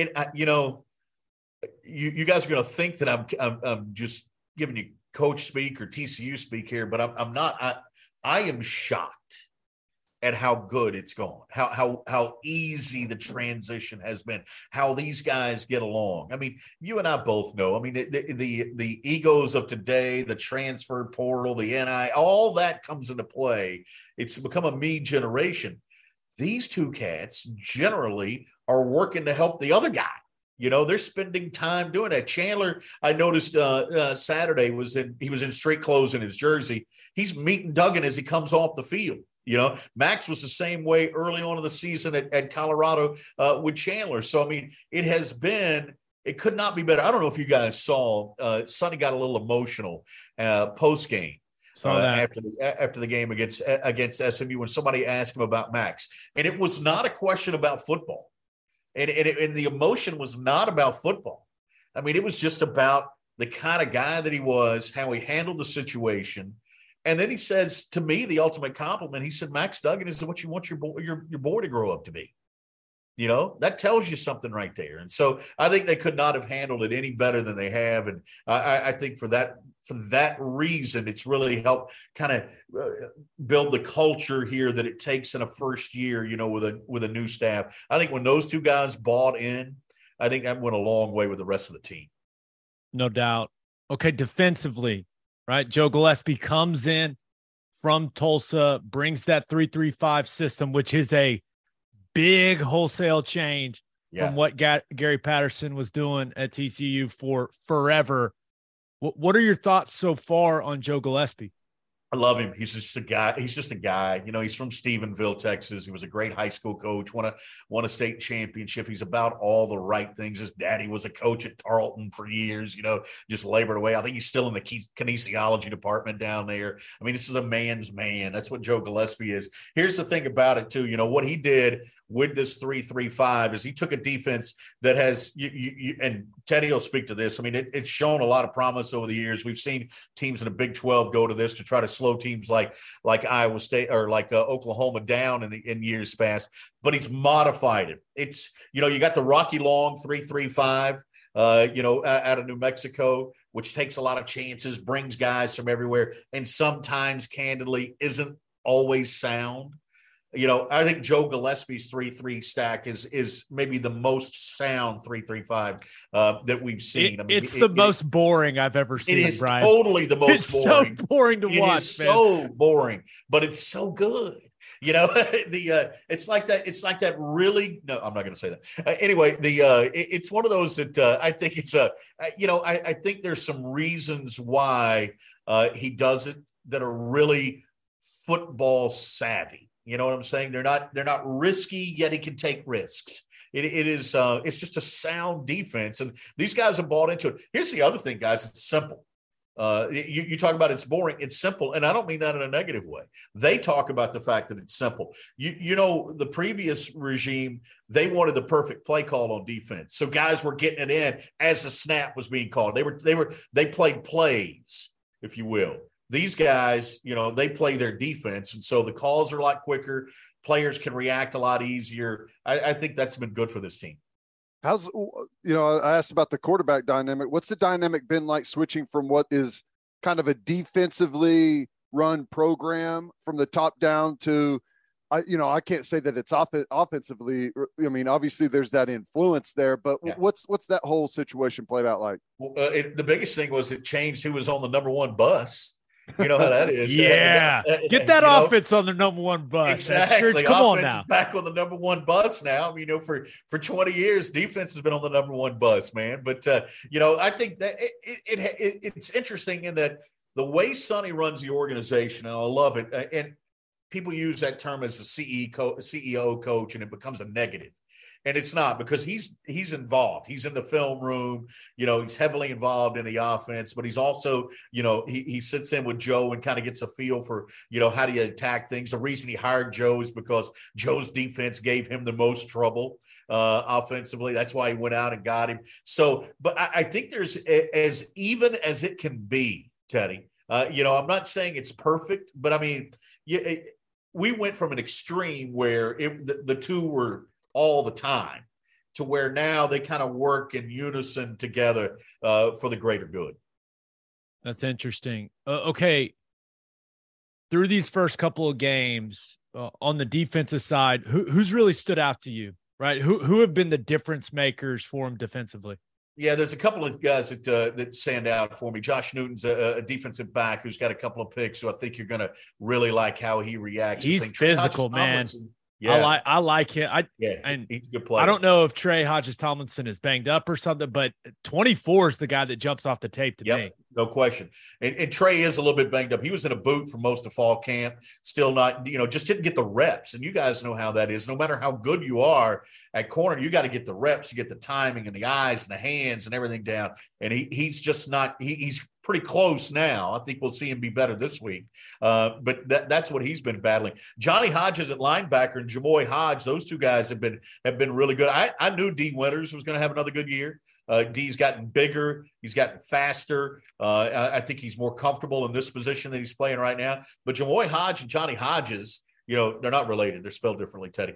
You guys are going to think that I'm just giving you coach speak or TCU speak here, but I'm not. I am shocked at how good it's gone, how easy the transition has been, how these guys get along. I mean, you and I both know. I mean, the egos of today, the transfer portal, the NI, all that comes into play. It's become a me generation. These two cats generally are working to help the other guy. They're spending time doing that. Chandler, I noticed Saturday he was in straight clothes in his jersey. He's meeting Duggan as he comes off the field. Max was the same way early on in the season at Colorado with Chandler. So, I mean, it could not be better. I don't know if you guys saw, Sonny got a little emotional post-game. After the game against SMU when somebody asked him about Max. And it was not a question about football. And the emotion was not about football. I mean, it was just about the kind of guy that he was, how he handled the situation. And then he says to me, the ultimate compliment, he said, Max Duggan is what you want your boy to grow up to be. That tells you something right there. And so I think they could not have handled it any better than they have. And I think for that reason, it's really helped kind of build the culture here that it takes in a first year, with a new staff. I think when those two guys bought in, I think that went a long way with the rest of the team. No doubt. Okay, defensively, right? Joe Gillespie comes in from Tulsa, brings that 3-3-5 system, which is a big wholesale change from what Gary Patterson was doing at TCU for forever. What are your thoughts so far on Joe Gillespie? I love him. He's just a guy. He's he's from Stephenville, Texas. He was a great high school coach, won a state championship. He's about all the right things. His daddy was a coach at Tarleton for years, just labored away. I think he's still in the kinesiology department down there. I mean, this is a man's man. That's what Joe Gillespie is. Here's the thing about it too. What he did with this 3-3-5 is he took a defense that has and Teddy will speak to this. I mean, it's shown a lot of promise over the years. We've seen teams in the Big 12 go to this to try to slow teams like Iowa State or like Oklahoma down in years past, but he's modified it. It's, you got the Rocky Long 3-3-5, out of New Mexico, which takes a lot of chances, brings guys from everywhere, and sometimes candidly isn't always sound. I think Joe Gillespie's 3-3 stack is maybe the most sound 3-3-5 that we've seen. It's the most boring I've ever seen. It is Brian. Totally the most boring. So boring to watch. It is so boring, but it's so good. It's like that. It's like that. Really? No, I'm not going to say that. Anyway, it's one of those that I think it's I think there's some reasons why he does it that are really football savvy. You know what I'm saying? They're not risky, yet he can take risks. It's just a sound defense, and these guys have bought into it. Here's the other thing, guys. It's simple. You talk about it's boring. It's simple, and I don't mean that in a negative way. They talk about the fact that it's simple. The previous regime, they wanted the perfect play call on defense, so guys were getting it in as the snap was being called. They played plays. if you will. These guys, they play their defense, and so the calls are a lot quicker. Players can react a lot easier. I think that's been good for this team. How's, I asked about the quarterback dynamic. What's the dynamic been like switching from what is kind of a defensively run program from the top down to, I can't say that it's offensively. I mean, obviously there's that influence there, but what's that whole situation played out like? Well, the biggest thing was it changed who was on the number one bus. You know how that is. Yeah. Get that offense on the number one bus. Exactly. Come on now. Back on the number one bus now. For 20 years, defense has been on the number one bus, man. But, I think that it's interesting in that the way Sonny runs the organization, and I love it, and people use that term as a CEO coach, and it becomes a negative. And it's not, because he's involved. He's in the film room. He's heavily involved in the offense, but he's also, he sits in with Joe and kind of gets a feel for, how do you attack things. The reason he hired Joe is because Joe's defense gave him the most trouble offensively. That's why he went out and got him. So, but I think there's as even as it can be, Teddy. I'm not saying it's perfect, but I mean, we went from an extreme where the two were all the time to where now they kind of work in unison together for the greater good. That's interesting. Okay. Through these first couple of games on the defensive side, who's really stood out to you, right? Who have been the difference makers for him defensively? Yeah, there's a couple of guys that stand out for me. Josh Newton's a defensive back who's got a couple of picks, so I think you're going to really like how he reacts. He's physical, man. Yeah. I like him. And he's a good player. I don't know if Trey Hodges-Tomlinson is banged up or something, but 24 is the guy that jumps off the tape to me. No question. And Trey is a little bit banged up. He was in a boot for most of fall camp, still not, just didn't get the reps. And you guys know how that is. No matter how good you are at corner, you got to get the reps, you get the timing and the eyes and the hands and everything down. And he's just not, he's pretty close now. I think we'll see him be better this week. But that's what he's been battling. Johnny Hodges at linebacker and Jamoy Hodge, those two guys have been really good. I knew D Winters was going to have another good year. D's gotten bigger. He's gotten faster. I think he's more comfortable in this position that he's playing right now. But Jamoy Hodge and Johnny Hodges, they're not related. They're spelled differently, Teddy.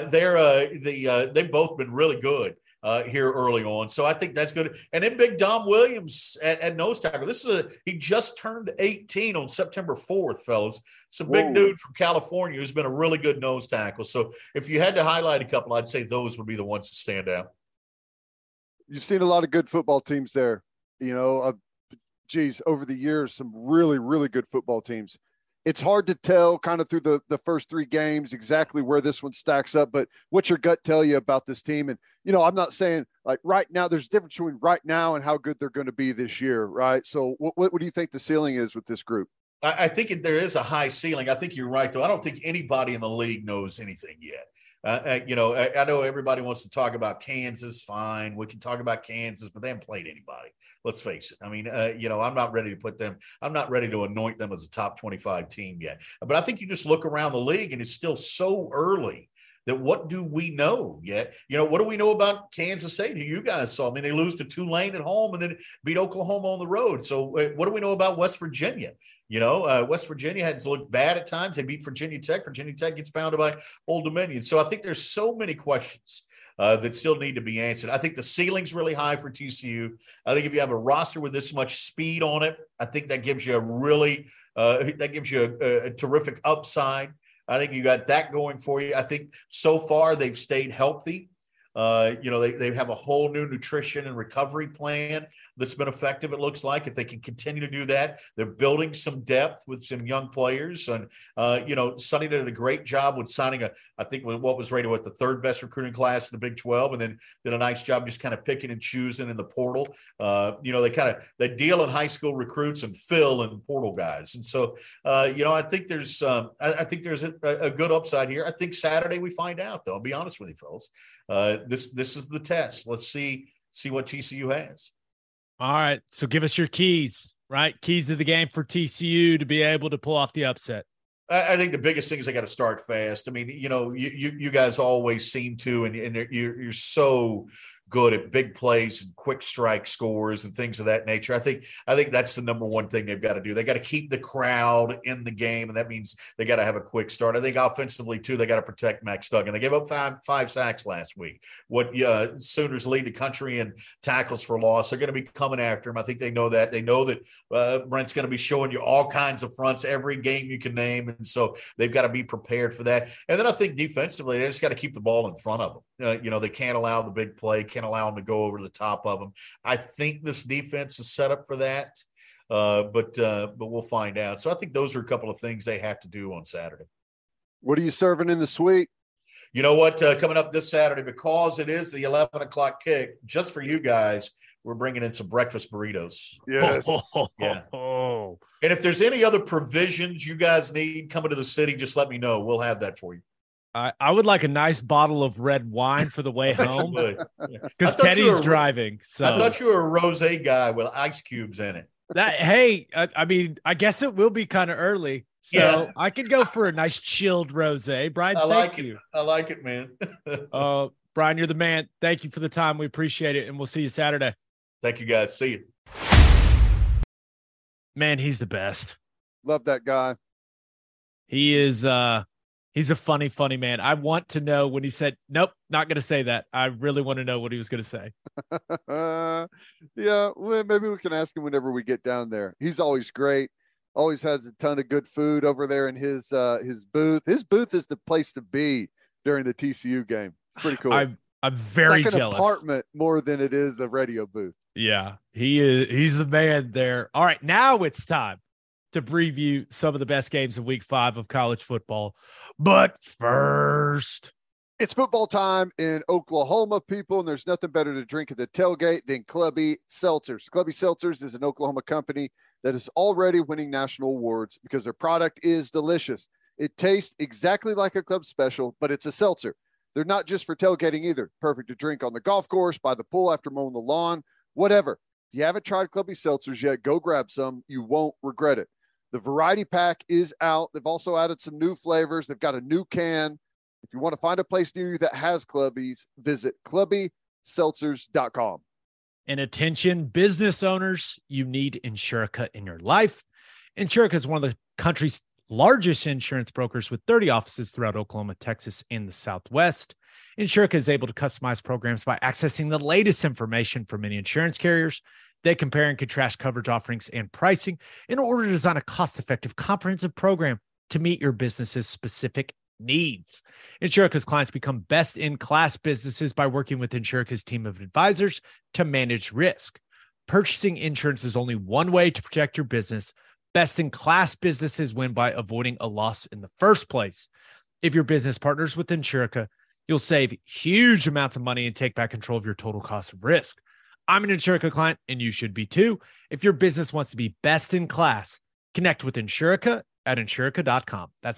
They've both been really good here early on. So I think that's good. And then big Dom Williams at nose tackle. He just turned 18 on September 4th, fellas. It's a big dude from California who's been a really good nose tackle. So if you had to highlight a couple, I'd say those would be the ones to stand out. You've seen a lot of good football teams there, over the years, some really, really good football teams. It's hard to tell kind of through the first three games exactly where this one stacks up, but what's your gut tell you about this team? And, I'm not saying like right now, there's a difference between right now and how good they're going to be this year, right? So what do you think the ceiling is with this group? I think there is a high ceiling. I think you're right, though. I don't think anybody in the league knows anything yet. I know everybody wants to talk about Kansas. Fine. We can talk about Kansas, but they haven't played anybody. Let's face it. I mean, I'm not ready to anoint them as a top 25 team yet. But I think you just look around the league and it's still so early that what do we know yet? What do we know about Kansas State, who you guys saw? I mean, they lose to Tulane at home and then beat Oklahoma on the road. So what do we know about West Virginia? West Virginia has looked bad at times. They beat Virginia Tech. Virginia Tech gets pounded by Old Dominion. So I think there's so many questions that still need to be answered. I think the ceiling's really high for TCU. I think if you have a roster with this much speed on it, I think that gives you a terrific upside. I think you got that going for you. I think so far they've stayed healthy. They have a whole new nutrition and recovery plan that's been effective, it looks like. If they can continue to do that, they're building some depth with some young players. And, Sonny did a great job with signing what was rated the third best recruiting class in the Big 12, and then did a nice job just kind of picking and choosing in the portal. They deal in high school recruits and fill in portal guys. And so, I think there's a good upside here. I think Saturday we find out, though. I'll be honest with you, fellas. This is the test. Let's see what TCU has. All right. So give us your keys, right? Keys to the game for TCU to be able to pull off the upset. I think the biggest thing is they got to start fast. I mean, you guys always seem to, and you're so good at big plays and quick strike scores and things of that nature. I think that's the number one thing they've got to do. They got to keep the crowd in the game, and that means they got to have a quick start. I think offensively too, they got to protect Max Duggan. They gave up five sacks last week. What Sooners lead the country in tackles for loss. They're going to be coming after him. I think they know that. They know that Brent's going to be showing you all kinds of fronts every game you can name, and so they've got to be prepared for that. And then I think defensively, they just got to keep the ball in front of them. They can't allow the big play, can't allow them to go over the top of them. I think this defense is set up for that, but we'll find out. So I think those are a couple of things they have to do on Saturday. What are you serving in the suite? You know what? Coming up this Saturday, because it is the 11 o'clock kick, just for you guys, we're bringing in some breakfast burritos. Yes. Yeah. And if there's any other provisions you guys need coming to the city, just let me know. We'll have that for you. I would like a nice bottle of red wine for the way home because Teddy's driving. So I thought you were a rosé guy with ice cubes in it. I mean, I guess it will be kind of early, so I could go for a nice chilled rosé. Brian, thank you. I like it, man. Brian, you're the man. Thank you for the time. We appreciate it, and we'll see you Saturday. Thank you, guys. See you. Man, he's the best. Love that guy. He is. He's a funny man. I want to know when he said, nope, not going to say that. I really want to know what he was going to say. Yeah, well, maybe we can ask him whenever we get down there. He's always great. Always has a ton of good food over there in his booth. His booth is the place to be during the TCU game. It's pretty cool. I'm very it's like jealous. An apartment more than it is a radio booth. Yeah, he is. He's the man there. All right, now it's time to preview some of the best games of week 5 of college football. But first, it's football time in Oklahoma, people, and there's nothing better to drink at the tailgate than Clubby Seltzers. Clubby Seltzers is an Oklahoma company that is already winning national awards because their product is delicious. It tastes exactly like a club special, but it's a seltzer. They're not just for tailgating either. Perfect to drink on the golf course, by the pool after mowing the lawn, whatever. If you haven't tried Clubby Seltzers yet, go grab some. You won't regret it. The variety pack is out. They've also added some new flavors. They've got a new can. If you want to find a place near you that has Clubbies, visit clubbyseltzers.com. And attention, business owners, you need Insurica in your life. Insurica is one of the country's largest insurance brokers with 30 offices throughout Oklahoma, Texas, and the Southwest. Insurica is able to customize programs by accessing the latest information from many insurance carriers. They compare and contrast coverage offerings and pricing in order to design a cost-effective, comprehensive program to meet your business's specific needs. Insurica's clients become best-in-class businesses by working with Insurica's team of advisors to manage risk. Purchasing insurance is only one way to protect your business. Best-in-class businesses win by avoiding a loss in the first place. If your business partners with Insurica, you'll save huge amounts of money and take back control of your total cost of risk. I'm an Insurica client, and you should be too. If your business wants to be best in class, connect with Insurica at Insurica.com. That's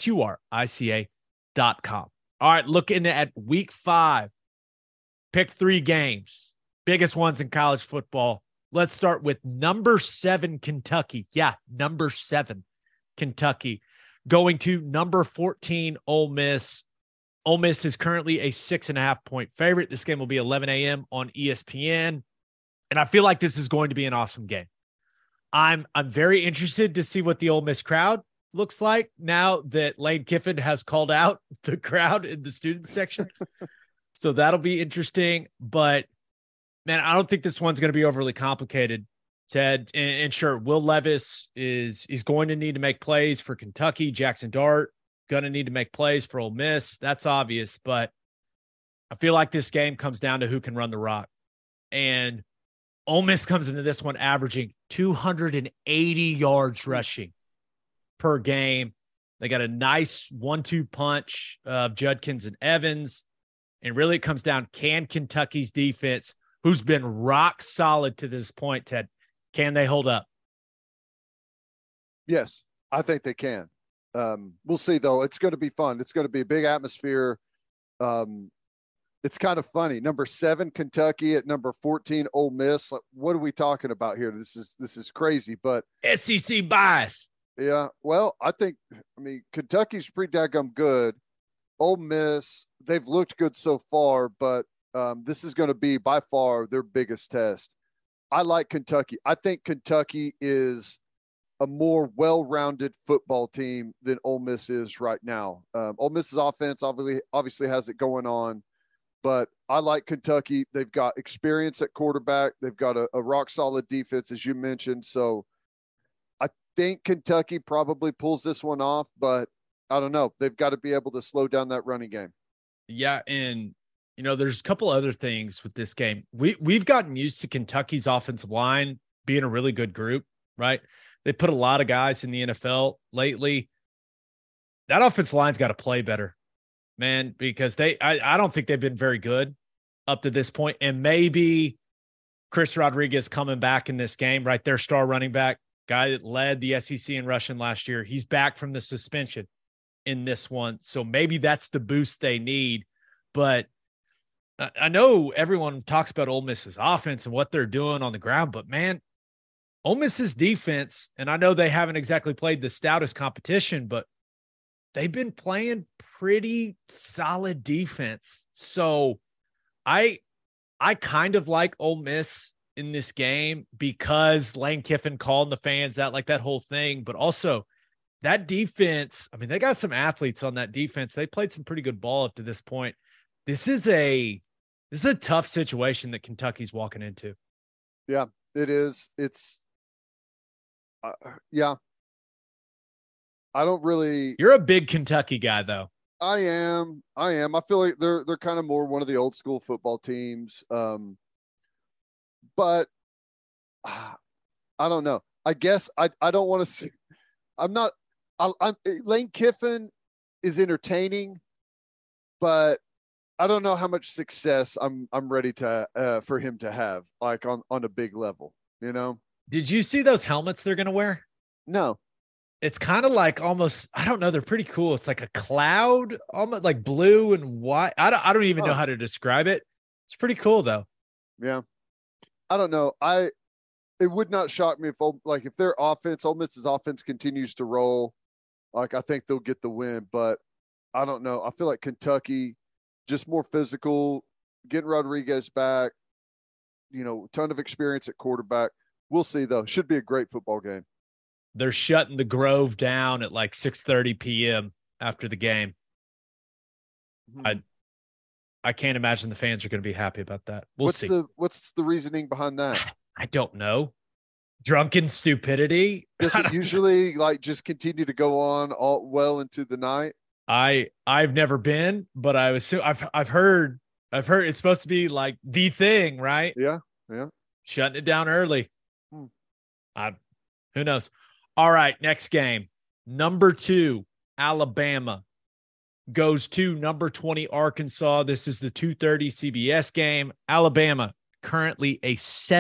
INSURICA.com. All right, looking at week 5. Pick 3 games, biggest ones in college football. Let's start with number 7 Kentucky. Yeah, number 7 Kentucky going to number 14 Ole Miss. Ole Miss is currently a 6.5-point favorite. This game will be 11 a.m. on ESPN, and I feel like this is going to be an awesome game. I'm very interested to see what the Ole Miss crowd looks like now that Lane Kiffin has called out the crowd in the student section. So that'll be interesting. But, man, I don't think this one's going to be overly complicated, Ted. And sure, Will Levis is going to need to make plays for Kentucky. Jackson Dart going to need to make plays for Ole Miss. That's obvious, but I feel like this game comes down to who can run the rock. And Ole Miss comes into this one averaging 280 yards rushing per game. They got a nice 1-2 punch of Judkins and Evans. And really it comes down, can Kentucky's defense, who's been rock solid to this point, Ted, can they hold up? Yes, I think they can. We'll see, though. It's going to be fun. It's going to be a big atmosphere. It's kind of funny. Number 7 Kentucky at number 14 Ole Miss. What are we talking about here? This is crazy, but SEC bias. Yeah, well, I mean, Kentucky's pretty daggum good. Ole Miss, they've looked good so far, but This is going to be by far their biggest test. I like Kentucky. I think Kentucky is a more well-rounded football team than Ole Miss is right now. Ole Miss's offense obviously has it going on, but I like Kentucky. They've got experience at quarterback. They've got a rock-solid defense, as you mentioned. So I think Kentucky probably pulls this one off, but I don't know. They've got to be able to slow down that running game. Yeah, and there's a couple other things with this game. We've gotten used to Kentucky's offensive line being a really good group, right? They put a lot of guys in the NFL lately. That offensive line's got to play better, man, because I don't think they've been very good up to this point. And maybe Chris Rodriguez coming back in this game, right? Their star running back, guy that led the SEC in rushing last year. He's back from the suspension in this one. So maybe that's the boost they need. But I know everyone talks about Ole Miss's offense and what they're doing on the ground, but man, Ole Miss's defense, and I know they haven't exactly played the stoutest competition, but they've been playing pretty solid defense. So I kind of like Ole Miss in this game because Lane Kiffin calling the fans out, like that whole thing, but also that defense, I mean, they got some athletes on that defense. They played some pretty good ball up to this point. This is a tough situation that Kentucky's walking into. Yeah, it is. It's yeah. I don't really. You're a big Kentucky guy, though. I am. I feel like they're kind of more one of the old school football teams. But I don't know. I guess I don't want to see. I'm not. I'm Lane Kiffin is entertaining, but I don't know how much success I'm ready to for him to have, like on a big level. Did you see those helmets they're gonna wear? No. It's kind of like almost, I don't know, they're pretty cool. It's like a cloud, almost like blue and white. I don't even know how to describe it. It's pretty cool though. Yeah. I don't know. It would not shock me if their offense, Ole Miss's offense continues to roll, like I think they'll get the win, but I don't know. I feel like Kentucky just more physical, getting Rodriguez back, ton of experience at quarterback. We'll see though. Should be a great football game. They're shutting the Grove down at like 6:30 p.m. after the game. Mm-hmm. I can't imagine the fans are going to be happy about that. We'll see. What's the reasoning behind that? I don't know. Drunken stupidity. Does it usually just continue to go on all well into the night? I've never been, but I've heard it's supposed to be like the thing, right? Yeah. Shutting it down early. Who knows? All right, next game. Number 2, Alabama goes to number 20, Arkansas. This is the 2:30 CBS game. Alabama currently a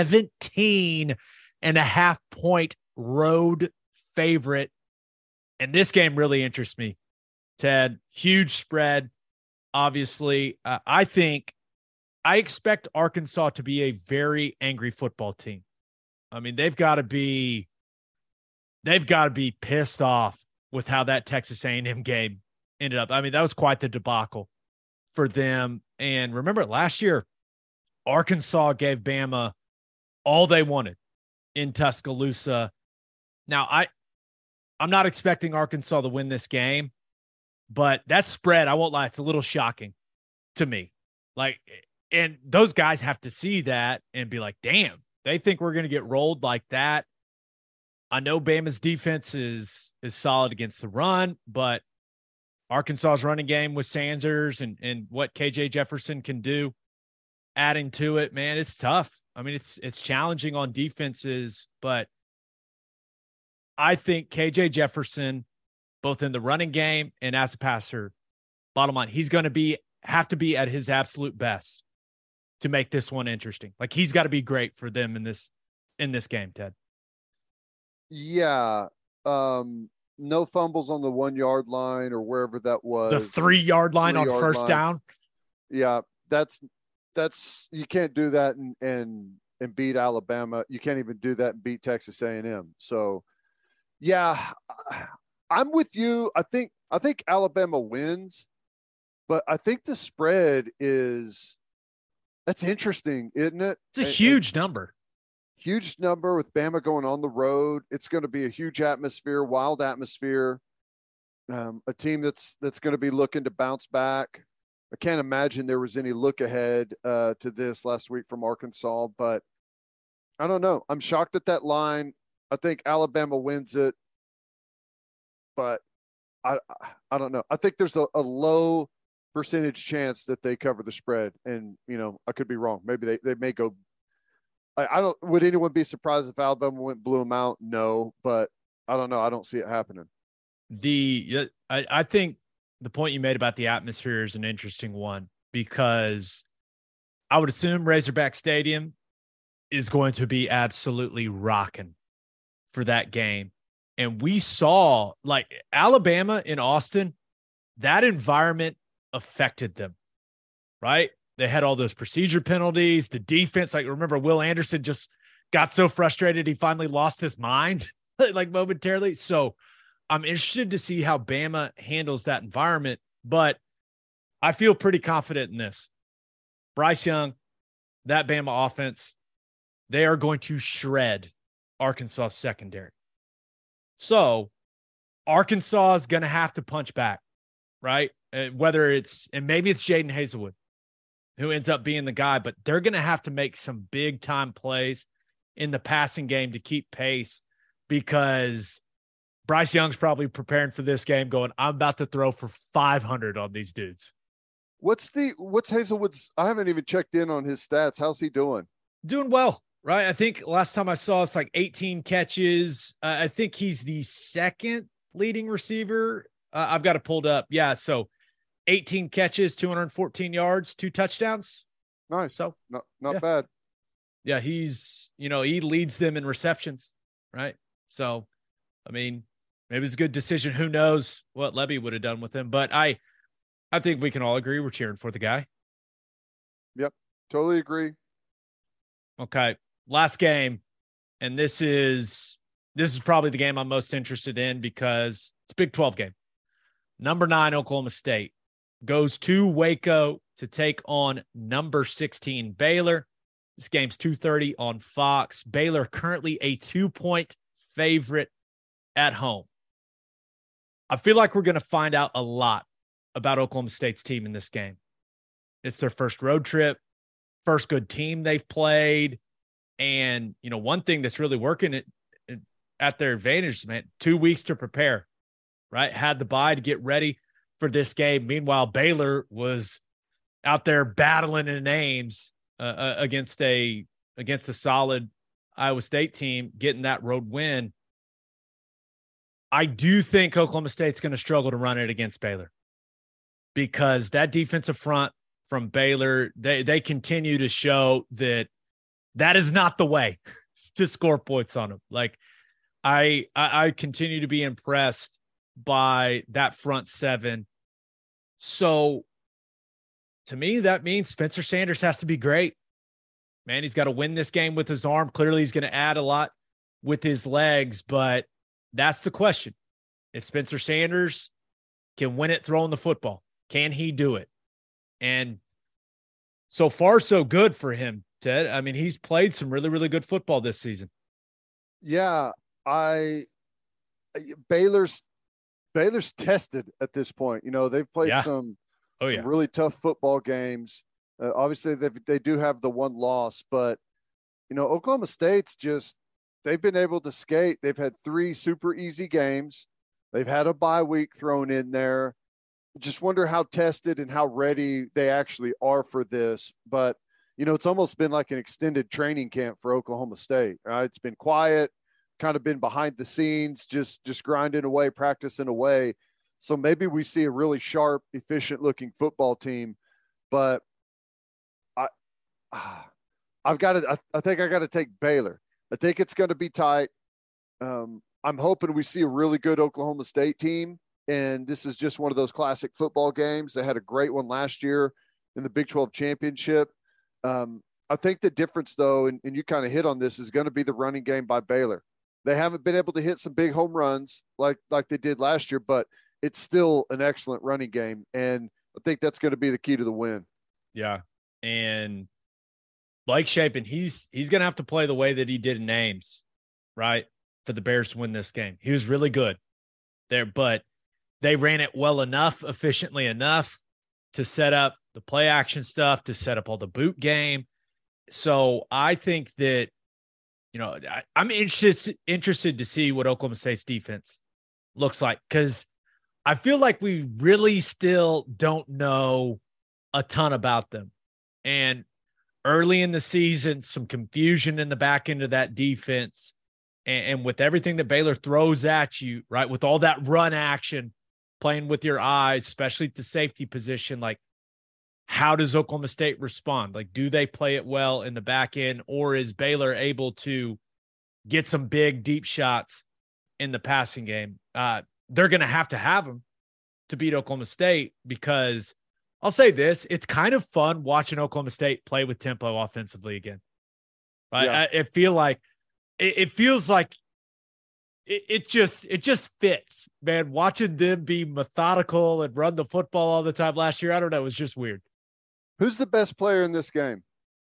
17.5-point road favorite. And this game really interests me, Ted. Huge spread, obviously. I expect Arkansas to be a very angry football team. I mean, they've got to be pissed off with how that Texas A&M game ended up. I mean, that was quite the debacle for them. And remember, last year, Arkansas gave Bama all they wanted in Tuscaloosa. Now, I'm not expecting Arkansas to win this game, but that spread, I won't lie, it's a little shocking to me. And those guys have to see that and be like, damn, they think we're going to get rolled like that. I know Bama's defense is solid against the run, but Arkansas's running game with Sanders and what KJ Jefferson can do, adding to it, man, it's tough. I mean, it's challenging on defenses, but I think KJ Jefferson, both in the running game and as a passer, bottom line, he's going to have to be at his absolute best to make this one interesting. Like, he's got to be great for them in this game, Ted. Yeah. No fumbles on the 1 yard line or wherever that was. The 3 yard line on first down. Yeah. That's you can't do that and beat Alabama. You can't even do that and beat Texas A&M. So yeah, I'm with you. I think Alabama wins, but I think the spread is That's interesting, isn't it? It's a huge number. Huge number with Bama going on the road. It's going to be a huge atmosphere, wild atmosphere. A team that's going to be looking to bounce back. I can't imagine there was any look ahead to this last week from Arkansas, but I don't know. I'm shocked at that line. I think Alabama wins it, but I don't know. I think there's a low percentage chance that they cover the spread, and I could be wrong. Maybe they may go. I don't. Would anyone be surprised if Alabama went blew them out? No, but I don't know. I don't see it happening. I think the point you made about the atmosphere is an interesting one, because I would assume Razorback Stadium is going to be absolutely rocking for that game. And we saw, like, Alabama in Austin, that environment affected them, right? They had all those procedure penalties, the defense. Like, remember, Will Anderson just got so frustrated he finally lost his mind, like, momentarily. So I'm interested to see how Bama handles that environment, but I feel pretty confident in this. Bryce Young, that Bama offense, they are going to shred Arkansas secondary. So Arkansas is going to have to punch back, right? Whether it's, and maybe it's Jaden Hazelwood who ends up being the guy, but they're going to have to make some big time plays in the passing game to keep pace, because Bryce Young's probably preparing for this game going, I'm about to throw for 500 on these dudes. What's Hazelwood's? I haven't even checked in on his stats. How's he doing? Doing well, right? I think last time I saw it's like 18 catches. I think he's the second leading receiver. I've got it pulled up. Yeah. So 18 catches, 214 yards, 2 touchdowns. Nice. So not bad. Yeah. He's, he leads them in receptions, right? So, I mean, maybe it's a good decision. Who knows what Levy would have done with him, but I think we can all agree we're cheering for the guy. Yep. Totally agree. Okay. Last game. And this is probably the game I'm most interested in, because it's a Big 12 game. Number 9, Oklahoma State goes to Waco to take on number 16, Baylor. This game's 2:30 on Fox. Baylor currently a 2-point favorite at home. I feel like we're going to find out a lot about Oklahoma State's team in this game. It's their first road trip, first good team they've played. And, one thing that's really working at their advantage, man, 2 weeks to prepare, right? Had the bye to get ready for this game. Meanwhile, Baylor was out there battling in Ames against a solid Iowa State team, getting that road win. I do think Oklahoma State's going to struggle to run it against Baylor, because that defensive front from Baylor, they continue to show that is not the way to score points on them. Like, I continue to be impressed by that front seven. So to me, that means Spencer Sanders has to be great. Man, he's got to win this game with his arm. Clearly, he's going to add a lot with his legs, but that's the question. If Spencer Sanders can win it throwing the football, can he do it? And so far, so good for him, Ted. I mean, he's played some really, really good football this season. Yeah, Baylor's tested at this point. They've played some really tough football games. Obviously, they do have the one loss, but Oklahoma State's they've been able to skate. They've had 3 super easy games. They've had a bye week thrown in there. Just wonder how tested and how ready they actually are for this. But, it's almost been like an extended training camp for Oklahoma State. Right? It's been quiet, kind of been behind the scenes, just grinding away, practicing away. So maybe we see a really sharp, efficient-looking football team. But I think I got to take Baylor. I think it's going to be tight. I'm hoping we see a really good Oklahoma State team, and this is just one of those classic football games. They had a great one last year in the Big 12 championship. I think the difference, though, and you kind of hit on this, is going to be the running game by Baylor. They haven't been able to hit some big home runs like they did last year, but it's still an excellent running game, and I think that's going to be the key to the win. Yeah, and Blake Shapen, he's going to have to play the way that he did in Ames, right, for the Bears to win this game. He was really good there, but they ran it well enough, efficiently enough to set up the play action stuff, to set up all the boot game. So I think that, I'm interested to see what Oklahoma State's defense looks like, because I feel like we really still don't know a ton about them. And early in the season, some confusion in the back end of that defense. And with everything that Baylor throws at you, right, with all that run action, playing with your eyes, especially at the safety position, like, how does Oklahoma State respond? Like, do they play it well in the back end, or is Baylor able to get some big, deep shots in the passing game? They're going to have them to beat Oklahoma State, because I'll say this, it's kind of fun watching Oklahoma State play with tempo offensively again. Right? Yeah. It feels like it just fits, man. Watching them be methodical and run the football all the time last year, I don't know, it was just weird. Who's the best player in this game?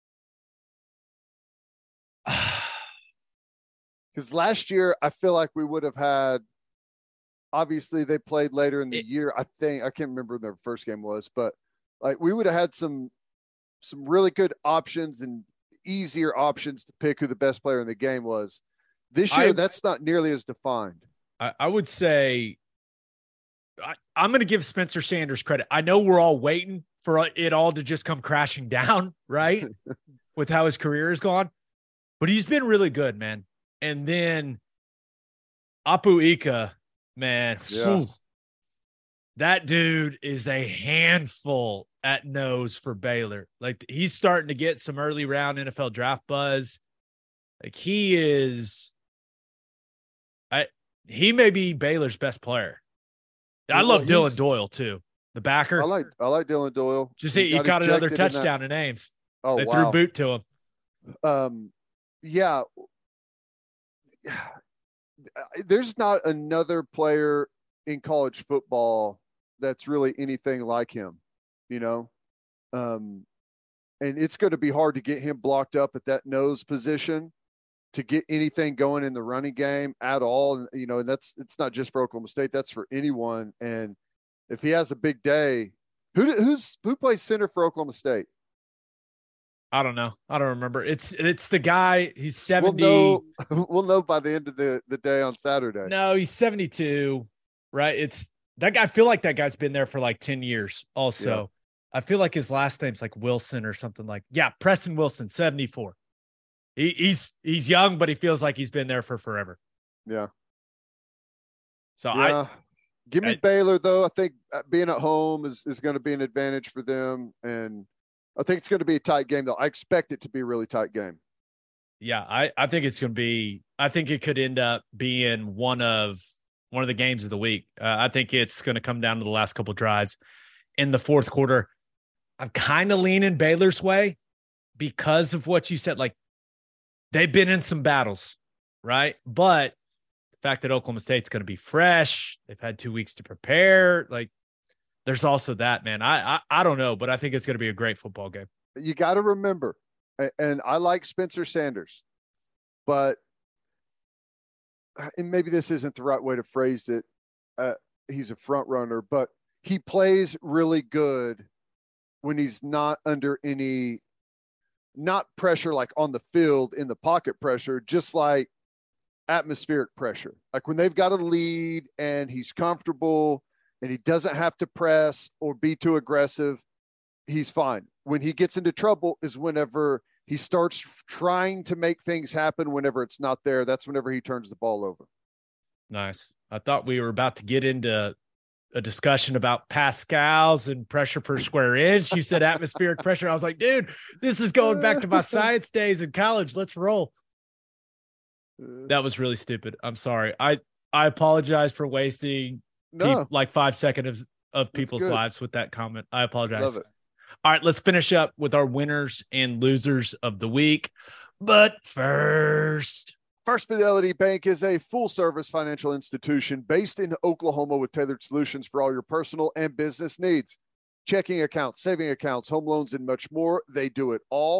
Because last year, I feel like we would have had, obviously they played later in the year. I can't remember what their first game was, but like we would have had some really good options and easier options to pick who the best player in the game was. This year, that's not nearly as defined. I would say I'm going to give Spencer Sanders credit. I know we're all waiting for it all to just come crashing down, right? With how his career has gone, but he's been really good, man. And then Apu Ika, man, whew, that dude is a handful at nose for Baylor. Like, he's starting to get some early round NFL draft buzz. Like, he may be Baylor's best player. I love Dylan Doyle too, the backer. I like Dylan Doyle. He caught another touchdown in Ames. Oh, they threw boot to him. Yeah. There's not another player in college football that's really anything like him, and it's going to be hard to get him blocked up at that nose position to get anything going in the running game at all. And, and it's not just for Oklahoma State, that's for anyone. And if he has a big day, who plays center for Oklahoma State? I don't know. I don't remember. It's the guy. He's 70. We'll know by the end of the day on Saturday. No, he's 72, right? It's that guy. I feel like that guy's been there for like 10 years also. Yeah. I feel like his last name's like Wilson or something Preston Wilson, 74. He's young, but he feels like he's been there for forever. Yeah. So give me Baylor though. I think being at home is going to be an advantage for them, and I think it's going to be a tight game though. I expect it to be a really tight game. Yeah, I think it's going to be. I think it could end up being one of the games of the week. I think it's going to come down to the last couple drives in the fourth quarter. I'm kind of leaning Baylor's way because of what you said. Like, they've been in some battles, right? But the fact that Oklahoma State's going to be fresh, they've had 2 weeks to prepare. Like, there's also that, man. I don't know, but I think it's going to be a great football game. You got to remember, and I like Spencer Sanders, but and maybe this isn't the right way to phrase it. He's a front runner, but he plays really good when he's not under any not pressure, like on the field in the pocket pressure, just like atmospheric pressure. Like when they've got a lead and he's comfortable and he doesn't have to press or be too aggressive, he's fine. When he gets into trouble is whenever he starts trying to make things happen whenever it's not there. That's whenever he turns the ball over. Nice. I thought we were about to get into a discussion about Pascals and pressure per square inch. You said atmospheric pressure. I was like, dude, this is going back to my science days in college. Let's roll. That was really stupid. I'm sorry. I apologize for wasting like 5 seconds of people's lives with that comment. I apologize. Love it. All right, let's finish up with our winners and losers of the week. But first Fidelity Bank is a full-service financial institution based in Oklahoma with tailored solutions for all your personal and business needs. Checking accounts, saving accounts, home loans, and much more. They do it all.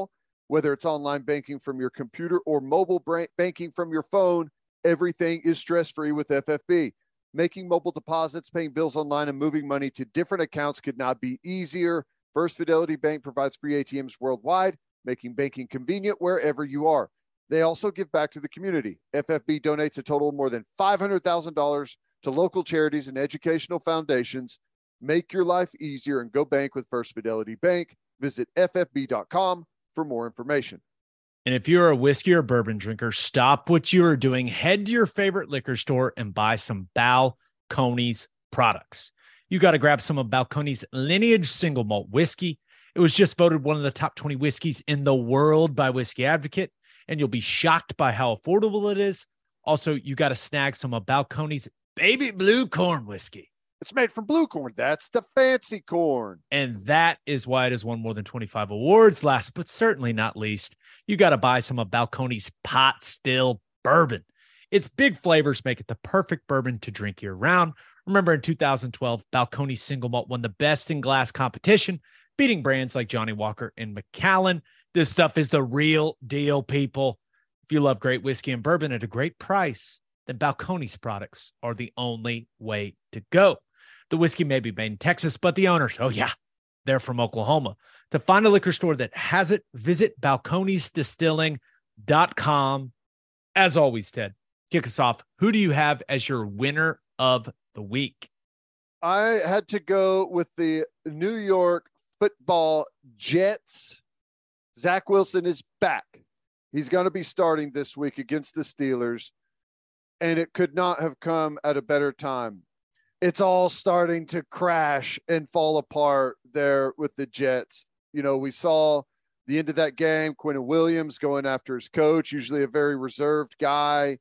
Whether it's online banking from your computer or mobile banking from your phone, everything is stress-free with FFB. Making mobile deposits, paying bills online, and moving money to different accounts could not be easier. First Fidelity Bank provides free ATMs worldwide, making banking convenient wherever you are. They also give back to the community. FFB donates a total of more than $500,000 to local charities and educational foundations. Make your life easier and go bank with First Fidelity Bank. Visit ffb.com for more information. And if you're a whiskey or bourbon drinker, stop what you are doing. Head to your favorite liquor store and buy some Balcones products. You got to grab some of Balcones Lineage Single Malt Whiskey. It was just voted one of the top 20 whiskeys in the world by Whiskey Advocate, and you'll be shocked by how affordable it is. Also, you got to snag some of Balcones Baby Blue Corn Whiskey. It's made from blue corn. That's the fancy corn. And that is why it has won more than 25 awards. Last but certainly not least, you got to buy some of Balcones Pot Still Bourbon. Its big flavors make it the perfect bourbon to drink year round. Remember, in 2012, Balcones Single Malt won the Best in Glass competition, beating brands like Johnny Walker and Macallan. This stuff is the real deal, people. If you love great whiskey and bourbon at a great price, then Balcones products are the only way to go. The whiskey may be made in Texas, but the owners, oh yeah, they're from Oklahoma. To find a liquor store that has it, visit balconesdistilling.com. As always, Ted, kick us off. Who do you have as your winner of the week? I had to go with the New York Football Jets. Zach Wilson is back. He's going to be starting this week against the Steelers, and it could not have come at a better time. It's all starting to crash and fall apart there with the Jets. You know, we saw the end of that game, Quentin Williams going after his coach, usually a very reserved guy.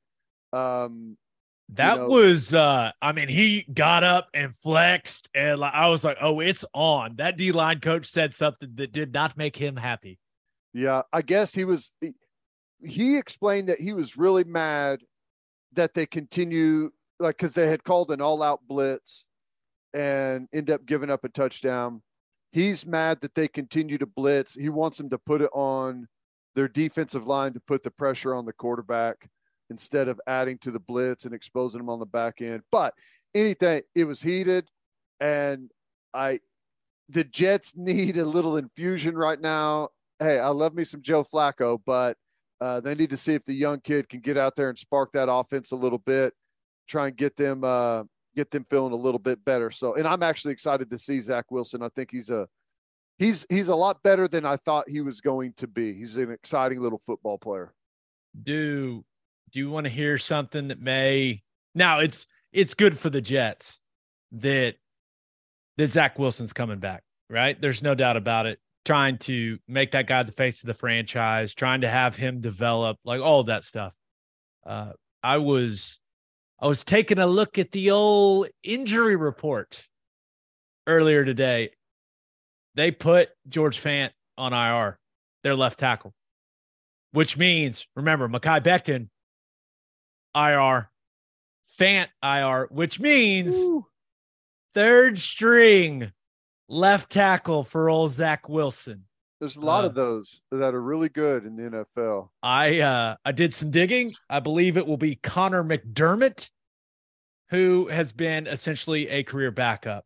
He got up and flexed, and I was like, oh, it's on. That D-line coach said something that did not make him happy. Yeah, I guess he explained that he was really mad that they continue, because they had called an all-out blitz and end up giving up a touchdown. He's mad that they continue to blitz. He wants them to put it on their defensive line to put the pressure on the quarterback instead of adding to the blitz and exposing them on the back end. But it was heated, and the Jets need a little infusion right now. Hey, I love me some Joe Flacco, but they need to see if the young kid can get out there and spark that offense a little bit, try and get them feeling a little bit better. So, and I'm actually excited to see Zach Wilson. I think he's a lot better than I thought he was going to be. He's an exciting little football player. Do you want to hear something that now it's good for the Jets that Zach Wilson's coming back, right? There's no doubt about it. Trying to make that guy the face of the franchise, trying to have him develop, like all of that stuff. I was taking a look at the old injury report earlier today. They put George Fant on IR, their left tackle, which means, remember, Mekhi Becton, IR, Fant, IR, which means third string left tackle for old Zach Wilson. There's a lot of those that are really good in the NFL. I did some digging. I believe it will be Connor McDermott, who has been essentially a career backup.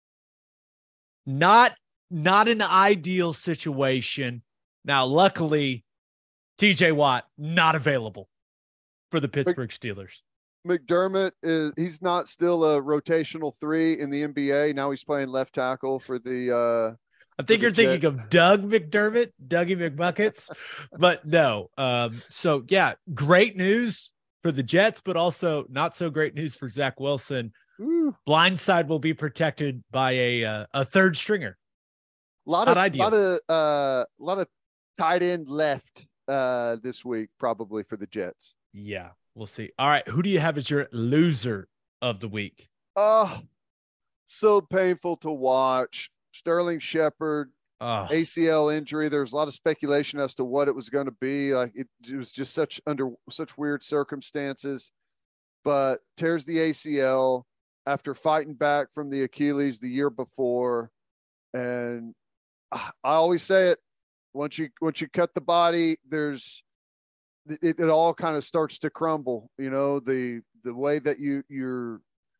Not an ideal situation. Now, luckily, TJ Watt not available for the Pittsburgh Steelers. McDermott he's not still a rotational 3 in the NBA. Now he's playing left tackle for the I think you're thinking of Doug McDermott, Dougie McBuckets, but no. So yeah, great news for the Jets, but also not so great news for Zach Wilson. Blindside will be protected by a third stringer. A lot of tight end left this week, probably for the Jets. Yeah, we'll see. All right, who do you have as your loser of the week? Oh, so painful to watch. Sterling Shepard, ACL injury. There's a lot of speculation as to what it was going to be. Like it was just under such weird circumstances, but tears the ACL after fighting back from the Achilles the year before. And I always say it, Once you cut the body, it all kind of starts to crumble. You know, the way that you're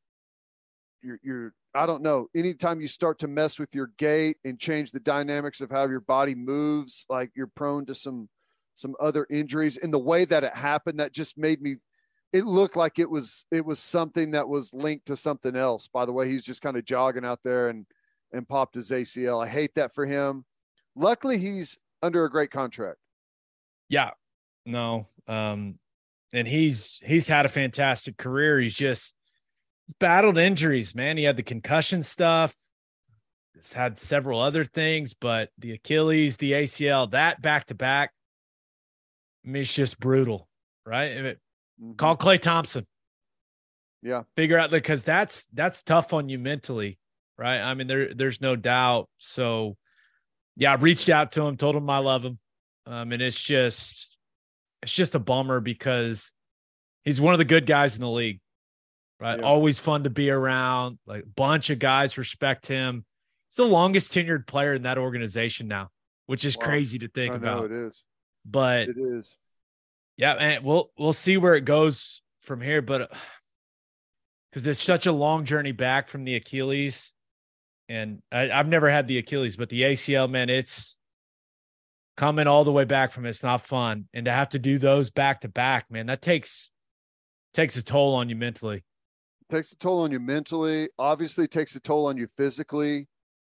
I don't know. Anytime you start to mess with your gait and change the dynamics of how your body moves, like you're prone to some other injuries. In the way that it happened, that just made me. It looked like it was something that was linked to something else. By the way, he's just kind of jogging out there and popped his ACL. I hate that for him. Luckily, he's under a great contract. Yeah, no. And he's had a fantastic career. He's battled injuries, man. He had the concussion stuff. He's had several other things, but the Achilles, the ACL, that back-to-back, I mean, it's just brutal, right? Call Klay Thompson. Yeah. Figure out, because that's tough on you mentally, right? I mean, there's no doubt. So, yeah, I reached out to him, told him I love him. And it's just a bummer because he's one of the good guys in the league, right? Yeah. Always fun to be around. Like, a bunch of guys respect him. He's the longest tenured player in that organization now, which is crazy to think about. It is. But it is. Yeah, and we'll see where it goes from here, but because it's such a long journey back from the Achilles, and I've never had the Achilles, but the ACL, man, it's coming all the way back from it. It's not fun, and to have to do those back to back, man, that takes a toll on you mentally. Takes a toll on you mentally. Obviously, takes a toll on you physically.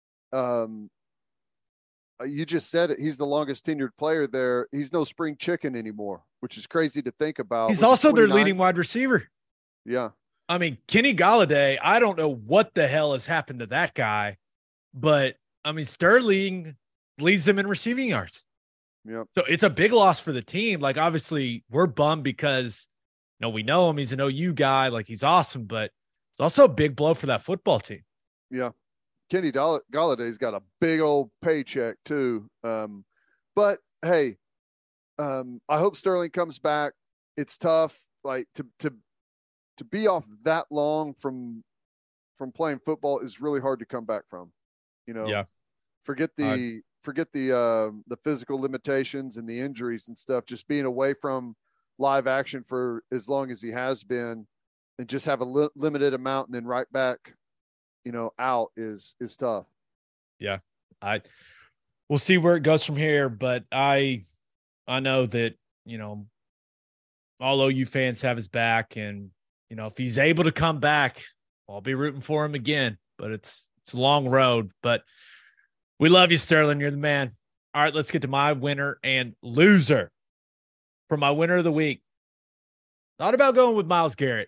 You just said it. He's the longest tenured player there. He's no spring chicken anymore, which is crazy to think about. He's also their leading wide receiver. Yeah. I mean, Kenny Galladay, I don't know what the hell has happened to that guy, but I mean, Sterling leads them in receiving yards. Yeah. So it's a big loss for the team. Like, obviously we're bummed because, we know him. He's an OU guy. Like, he's awesome, but it's also a big blow for that football team. Yeah. Kenny Galladay's got a big old paycheck too. But hey, I hope Sterling comes back. It's tough, like to be off that long from playing football is really hard to come back from. Yeah. Forget the physical limitations and the injuries and stuff. Just being away from live action for as long as he has been, and just have a limited amount and then right back. Out is tough. Yeah. We'll see where it goes from here, but I know that, all OU fans have his back, and, if he's able to come back, I'll be rooting for him again, but it's a long road, but we love you, Sterling. You're the man. All right, let's get to my winner and loser. For my winner of the week, thought about going with Myles Garrett.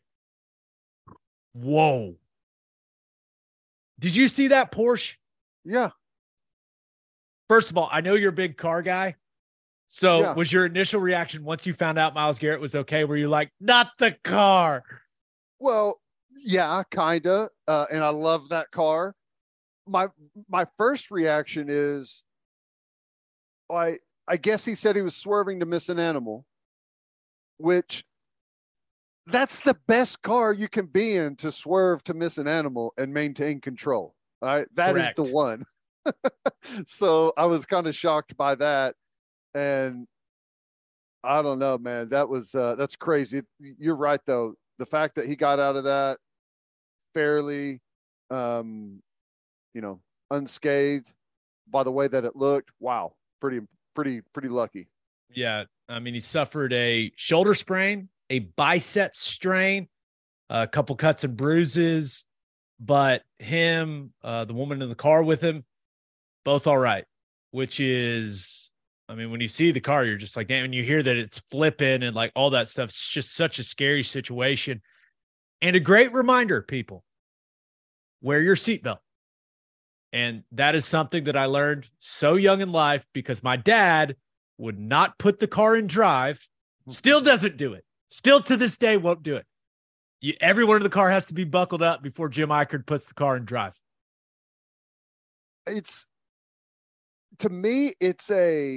Whoa. Did you see that Porsche? Yeah. First of all, I know you're a big car guy. So was your initial reaction once you found out Myles Garrett was okay? Were you like, not the car? Well, yeah, kind of. And I love that car. My first reaction is, I guess he said he was swerving to miss an animal, which that's the best car you can be in, to swerve to miss an animal and maintain control. All right. That Correct. Is the one. So I was kind of shocked by that. And I don't know, man, that's crazy. You're right though. The fact that he got out of that fairly, unscathed by the way that it looked. Wow. Pretty lucky. Yeah. I mean, he suffered a shoulder sprain, a bicep strain, a couple cuts and bruises, but him, the woman in the car with him, both all right, which is, I mean, when you see the car, you're just like, damn, and you hear that it's flipping and like all that stuff. It's just such a scary situation. And a great reminder, people, wear your seatbelt. And that is something that I learned so young in life, because my dad would not put the car in drive, still doesn't do it. Still to this day won't do it. Everyone in the car has to be buckled up before Jim Eichert puts the car in drive. To me, it's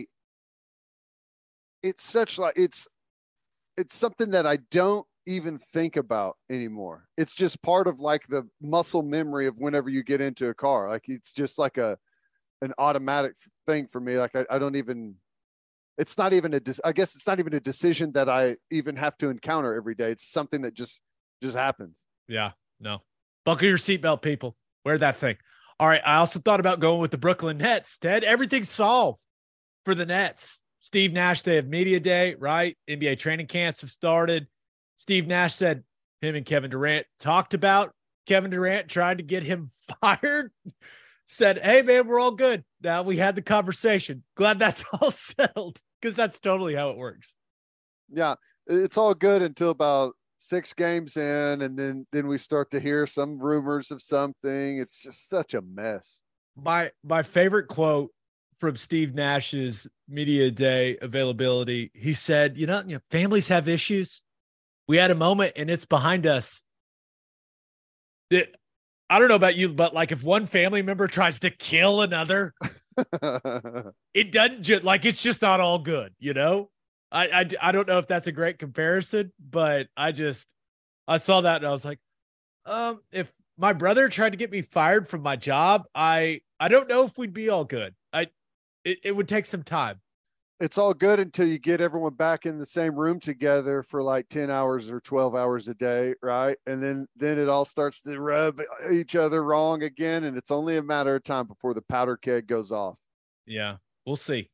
something that I don't even think about anymore. It's just part of like the muscle memory of whenever you get into a car. Like, it's just like an automatic thing for me. Like I don't even, it's not even I guess it's not even a decision that I even have to encounter every day. It's something that just happens. Yeah, no. Buckle your seatbelt, people. Wear that thing. All right. I also thought about going with the Brooklyn Nets. Ted, everything's solved for the Nets. Steve Nash, they have media day, right? NBA training camps have started. Steve Nash said him and Kevin Durant talked about Kevin Durant trying to get him fired. Said, hey, man, we're all good. Now we had the conversation. Glad that's all settled because that's totally how it works. Yeah, it's all good until about 6 games in, and then we start to hear some rumors of something. It's just such a mess. My favorite quote from Steve Nash's media day availability, he said, you know, families have issues. We had a moment and it's behind us. I don't know about you, but like if one family member tries to kill another, it doesn't just like, it's just not all good, you know? I don't know if that's a great comparison, but I saw that and I was like, if my brother tried to get me fired from my job, I don't know if we'd be all good. It would take some time. It's all good until you get everyone back in the same room together for like 10 hours or 12 hours a day. Right. And then it all starts to rub each other wrong again. And it's only a matter of time before the powder keg goes off. Yeah, we'll see.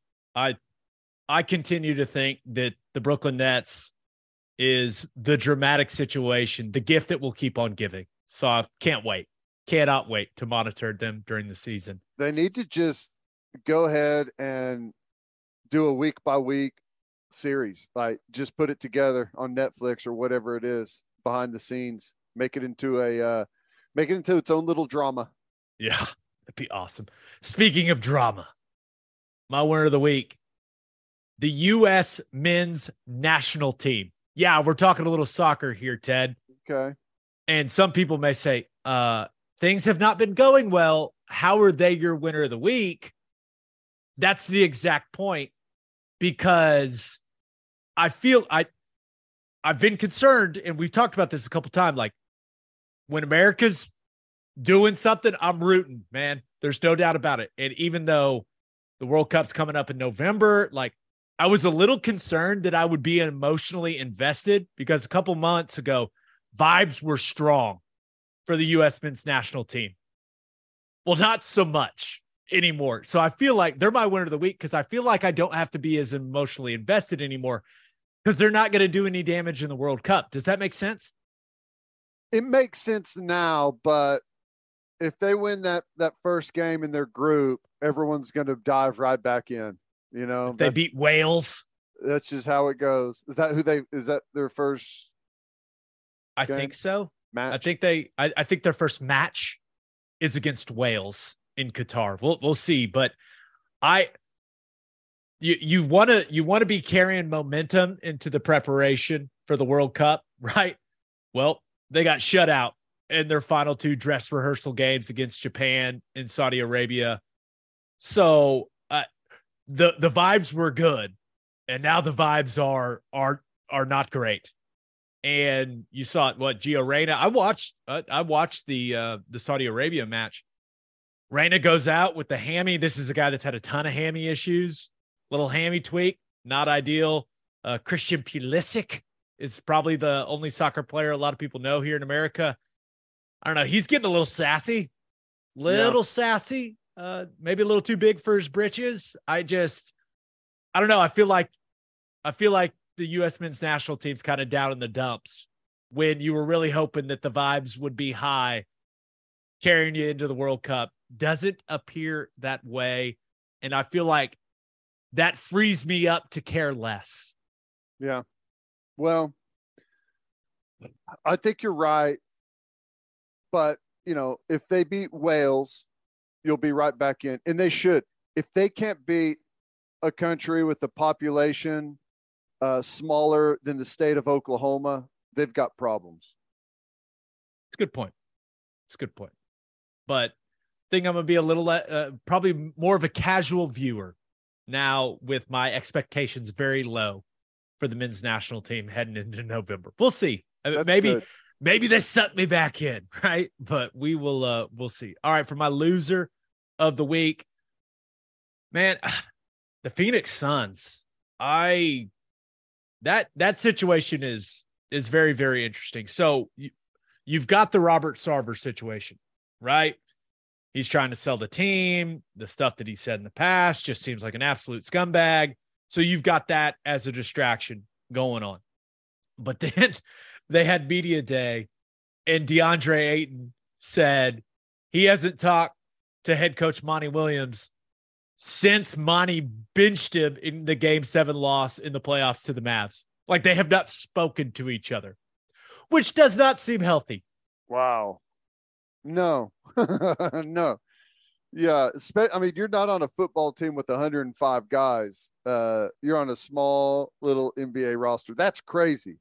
I continue to think that the Brooklyn Nets is the dramatic situation, the gift that will keep on giving. So I cannot wait to monitor them during the season. They need to just go ahead and do a week by week series, like just put it together on Netflix or whatever it is behind the scenes, make it into its own little drama. Yeah, that'd be awesome. Speaking of drama, my winner of the week, the U.S. men's national team. Yeah, we're talking a little soccer here, Ted. Okay. And some people may say, things have not been going well. How are they your winner of the week? That's the exact point, because I feel I've been concerned, and we've talked about this a couple times, like when America's doing something, I'm rooting, man. There's no doubt about it. And even though the World Cup's coming up in November, like I was a little concerned that I would be emotionally invested because a couple months ago, vibes were strong for the U.S. men's national team. Well, not so much anymore. So I feel like they're my winner of the week because I feel like I don't have to be as emotionally invested anymore because they're not going to do any damage in the World Cup. Does that make sense? It makes sense now, but if they win that first game in their group, everyone's going to dive right back in. You know, if they beat Wales. That's just how it goes. Is that their first? I think so. Match? I think their first match is against Wales in Qatar. We'll see, but you want to be carrying momentum into the preparation for the World Cup, right? Well, they got shut out in their final 2 dress rehearsal games against Japan and Saudi Arabia. So the vibes were good, and now the vibes are not great. And you saw it, Gio Reyna. I watched the Saudi Arabia match. Reyna goes out with the hammy. This is a guy that's had a ton of hammy issues. Little hammy tweak, not ideal. Christian Pulisic is probably the only soccer player a lot of people know here in America. I don't know. He's getting a little sassy. Sassy. Maybe a little too big for his britches. I don't know. I feel like the U.S. men's national team's kind of down in the dumps when you were really hoping that the vibes would be high carrying you into the World Cup. Doesn't appear that way. And I feel like that frees me up to care less. Yeah. Well, I think you're right. But, if they beat Wales, you'll be right back in. And they should. If they can't beat a country with a population smaller than the state of Oklahoma, they've got problems. It's a good point. But I think I'm going to be a little, probably more of a casual viewer now with my expectations very low for the men's national team heading into November. We'll see. Maybe they suck me back in, right? But we'll see. All right, for my loser of the week, Man, the Phoenix Suns, that situation is very, very interesting. So you've got the Robert Sarver situation, right? He's trying to sell the team. The stuff that he said in the past just seems like an absolute scumbag. So you've got that as a distraction going on. But then they had media day, and DeAndre Ayton said he hasn't talked to head coach Monty Williams since Monty benched him in the Game 7 loss in the playoffs to the Mavs. Like, they have not spoken to each other, which does not seem healthy. Wow. No. No. Yeah. I mean, you're not on a football team with 105 guys. You're on a small little NBA roster. That's crazy.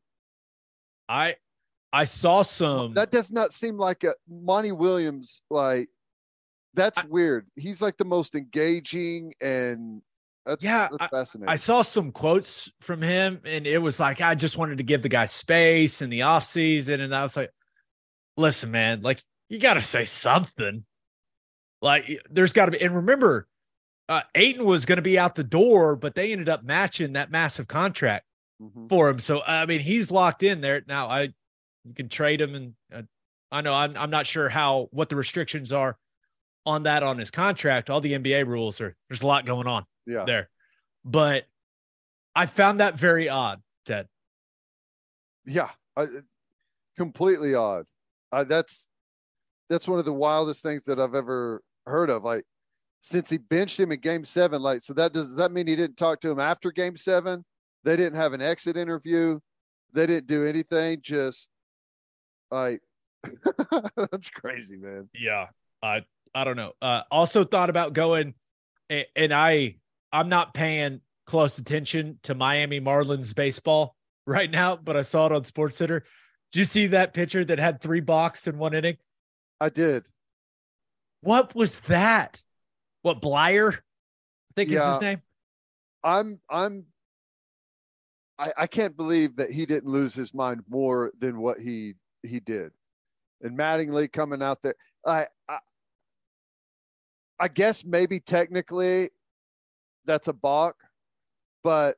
I saw some. That does not seem like a Monty Williams. Like, that's weird. He's like the most engaging, and that's fascinating. I saw some quotes from him, and it was like, I just wanted to give the guy space in the offseason. And I was like, listen, man, like, you got to say something. Like, there's got to be. And remember, Ayton was going to be out the door, but they ended up matching that massive contract for him. So, I mean, he's locked in there. Now, you can trade him. And I know I'm not sure what the restrictions are on that on his contract. All the NBA rules there's a lot going on there. But I found that very odd, Ted. Yeah, completely odd. That's one of the wildest things that I've ever heard of. Like, since he benched him in Game 7, like, so does that mean he didn't talk to him after Game 7? They didn't have an exit interview. They didn't do anything. Just like, that's crazy, man. Yeah. I don't know. Also thought about going, and I'm not paying close attention to Miami Marlins baseball right now, but I saw it on SportsCenter. Did you see that pitcher that had 3 balks in 1 inning? I did. What was that? What, Blyer? I think is his name. I can't believe that he didn't lose his mind more than what he did. And Mattingly coming out there. I guess maybe technically that's a balk, but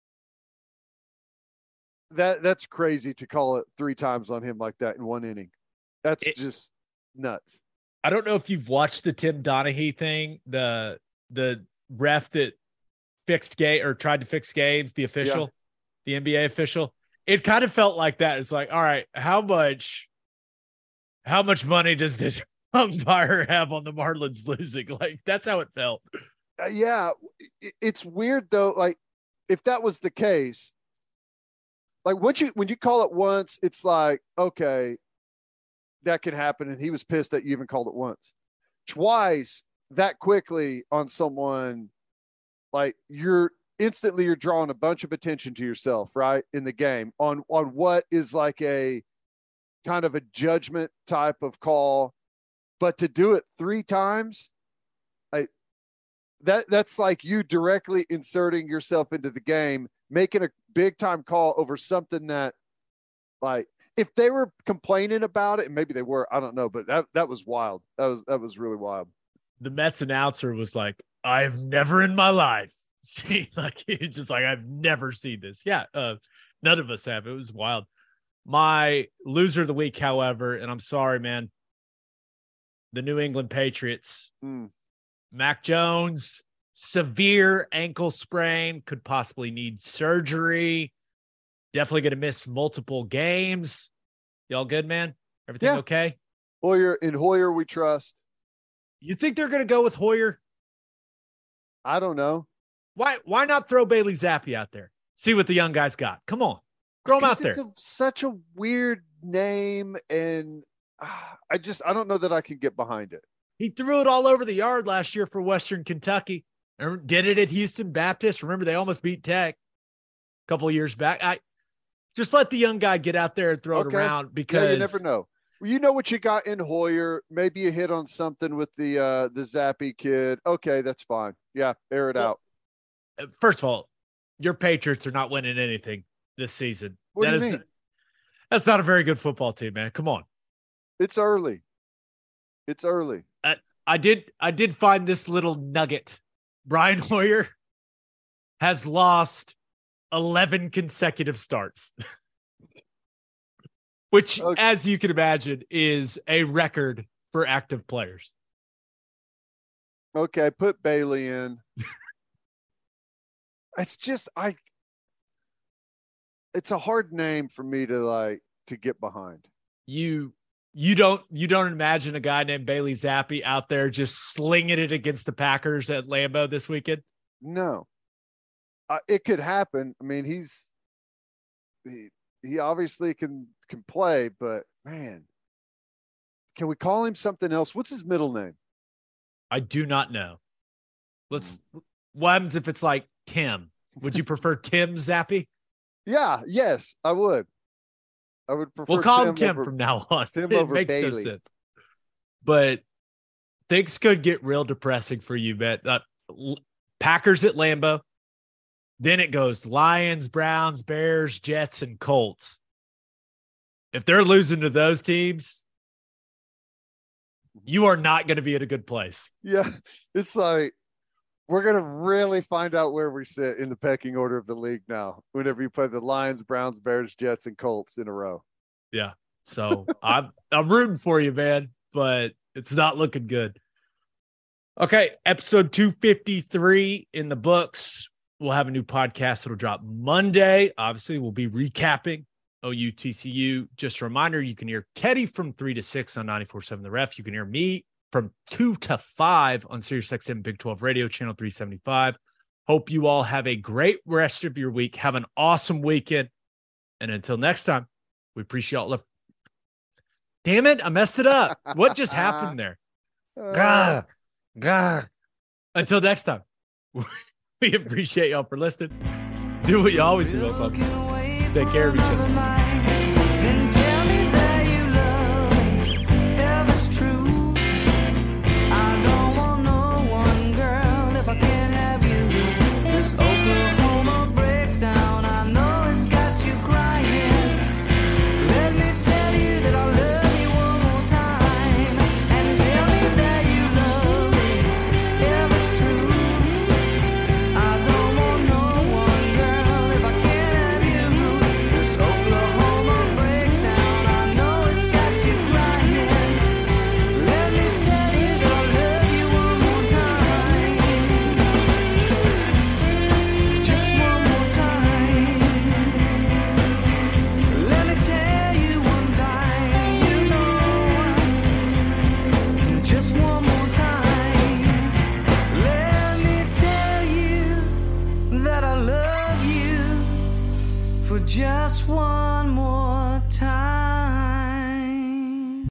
that's crazy to call it 3 times on him like that in 1 inning. That's just nuts. I don't know if you've watched the Tim Donaghy thing, the ref that fixed or tried to fix games, the official, the NBA official. It kind of felt like that. It's like, all right, how much money does this umpire have on the Marlins losing? Like, that's how it felt. Yeah. It's weird though. Like, if that was the case, like when you call it once, it's like, okay, that can happen. And he was pissed that you even called it once. Twice that quickly on someone, like, you're drawing a bunch of attention to yourself, right? In the game on what is like a kind of a judgment type of call, but to do it 3 times, that's like you directly inserting yourself into the game, making a big time call over something that, like, if they were complaining about it, and maybe they were, I don't know, but that was wild. That was really wild. The Mets announcer was like, I've never in my life seen, like, he's just like, I've never seen this. Yeah. None of us have. It was wild. My loser of the week, however, and I'm sorry, man, the New England Patriots, Mac Jones, severe ankle sprain, could possibly need surgery. Definitely going to miss multiple games. Y'all good, man? Everything okay? Hoyer, we trust. You think they're going to go with Hoyer? I don't know. Why not throw Bailey Zappi out there? See what the young guys got. Come on. Throw him out there. Such a weird name, and I don't know that I can get behind it. He threw it all over the yard last year for Western Kentucky. Did it at Houston Baptist. Remember, they almost beat Tech a couple of years back. Just let the young guy get out there and throw it around, because you never know. You know what you got in Hoyer. Maybe you hit on something with the Zappi kid. Okay, that's fine. Yeah, air it out. First of all, your Patriots are not winning anything this season. What do you mean? That's not a very good football team, man. Come on. It's early. I did find this little nugget Brian Hoyer has lost 11 consecutive starts, which, as you can imagine, is a record for active players. Okay, put Bailey in. It's just it's a hard name for me to get behind. You don't imagine a guy named Bailey Zappi out there just slinging it against the Packers at Lambeau this weekend? No. It could happen. I mean, he obviously can play, but man, can we call him something else? What's his middle name? I do not know. What happens if it's like Tim? Would you prefer Tim Zappi? Yeah, yes, I would. I would prefer. We'll call him Tim from now on. Tim it over makes Bailey. no sense. But things could get real depressing for you, man. Packers at Lambeau. Then it goes Lions, Browns, Bears, Jets, and Colts. If they're losing to those teams, you are not going to be at a good place. Yeah, it's like we're going to really find out where we sit in the pecking order of the league now whenever you play the Lions, Browns, Bears, Jets, and Colts in a row. Yeah. So I'm rooting for you, man, but it's not looking good. Okay, episode 253 in the books. We'll have a new podcast that'll drop Monday. Obviously, we'll be recapping OU TCU. Just a reminder, you can hear Teddy from 3 to 6 on 94.7 The Ref. You can hear me from 2 to 5 on SiriusXM Big 12 Radio, channel 375. Hope you all have a great rest of your week. Have an awesome weekend. And until next time, we appreciate all the... Damn it, I messed it up. What just happened there? Until next time. We appreciate y'all for listening. Do what you always do, folks. Take care of each other. And tell me that you love me, if it's true. I don't want no one, girl, if I can't have you. This Oklahoma breakdown, I know it's got you crying. Let me tell you that I love you one more time. And tell me that you love me, if it's true. I don't want no one, girl, if I can't have you. This Oklahoma breakdown, I know it's got you crying. Let me tell you that I love you one more time. Just one more time. Let me tell you one time, you know. Just one more time. Let me tell you that I love you for just one more time.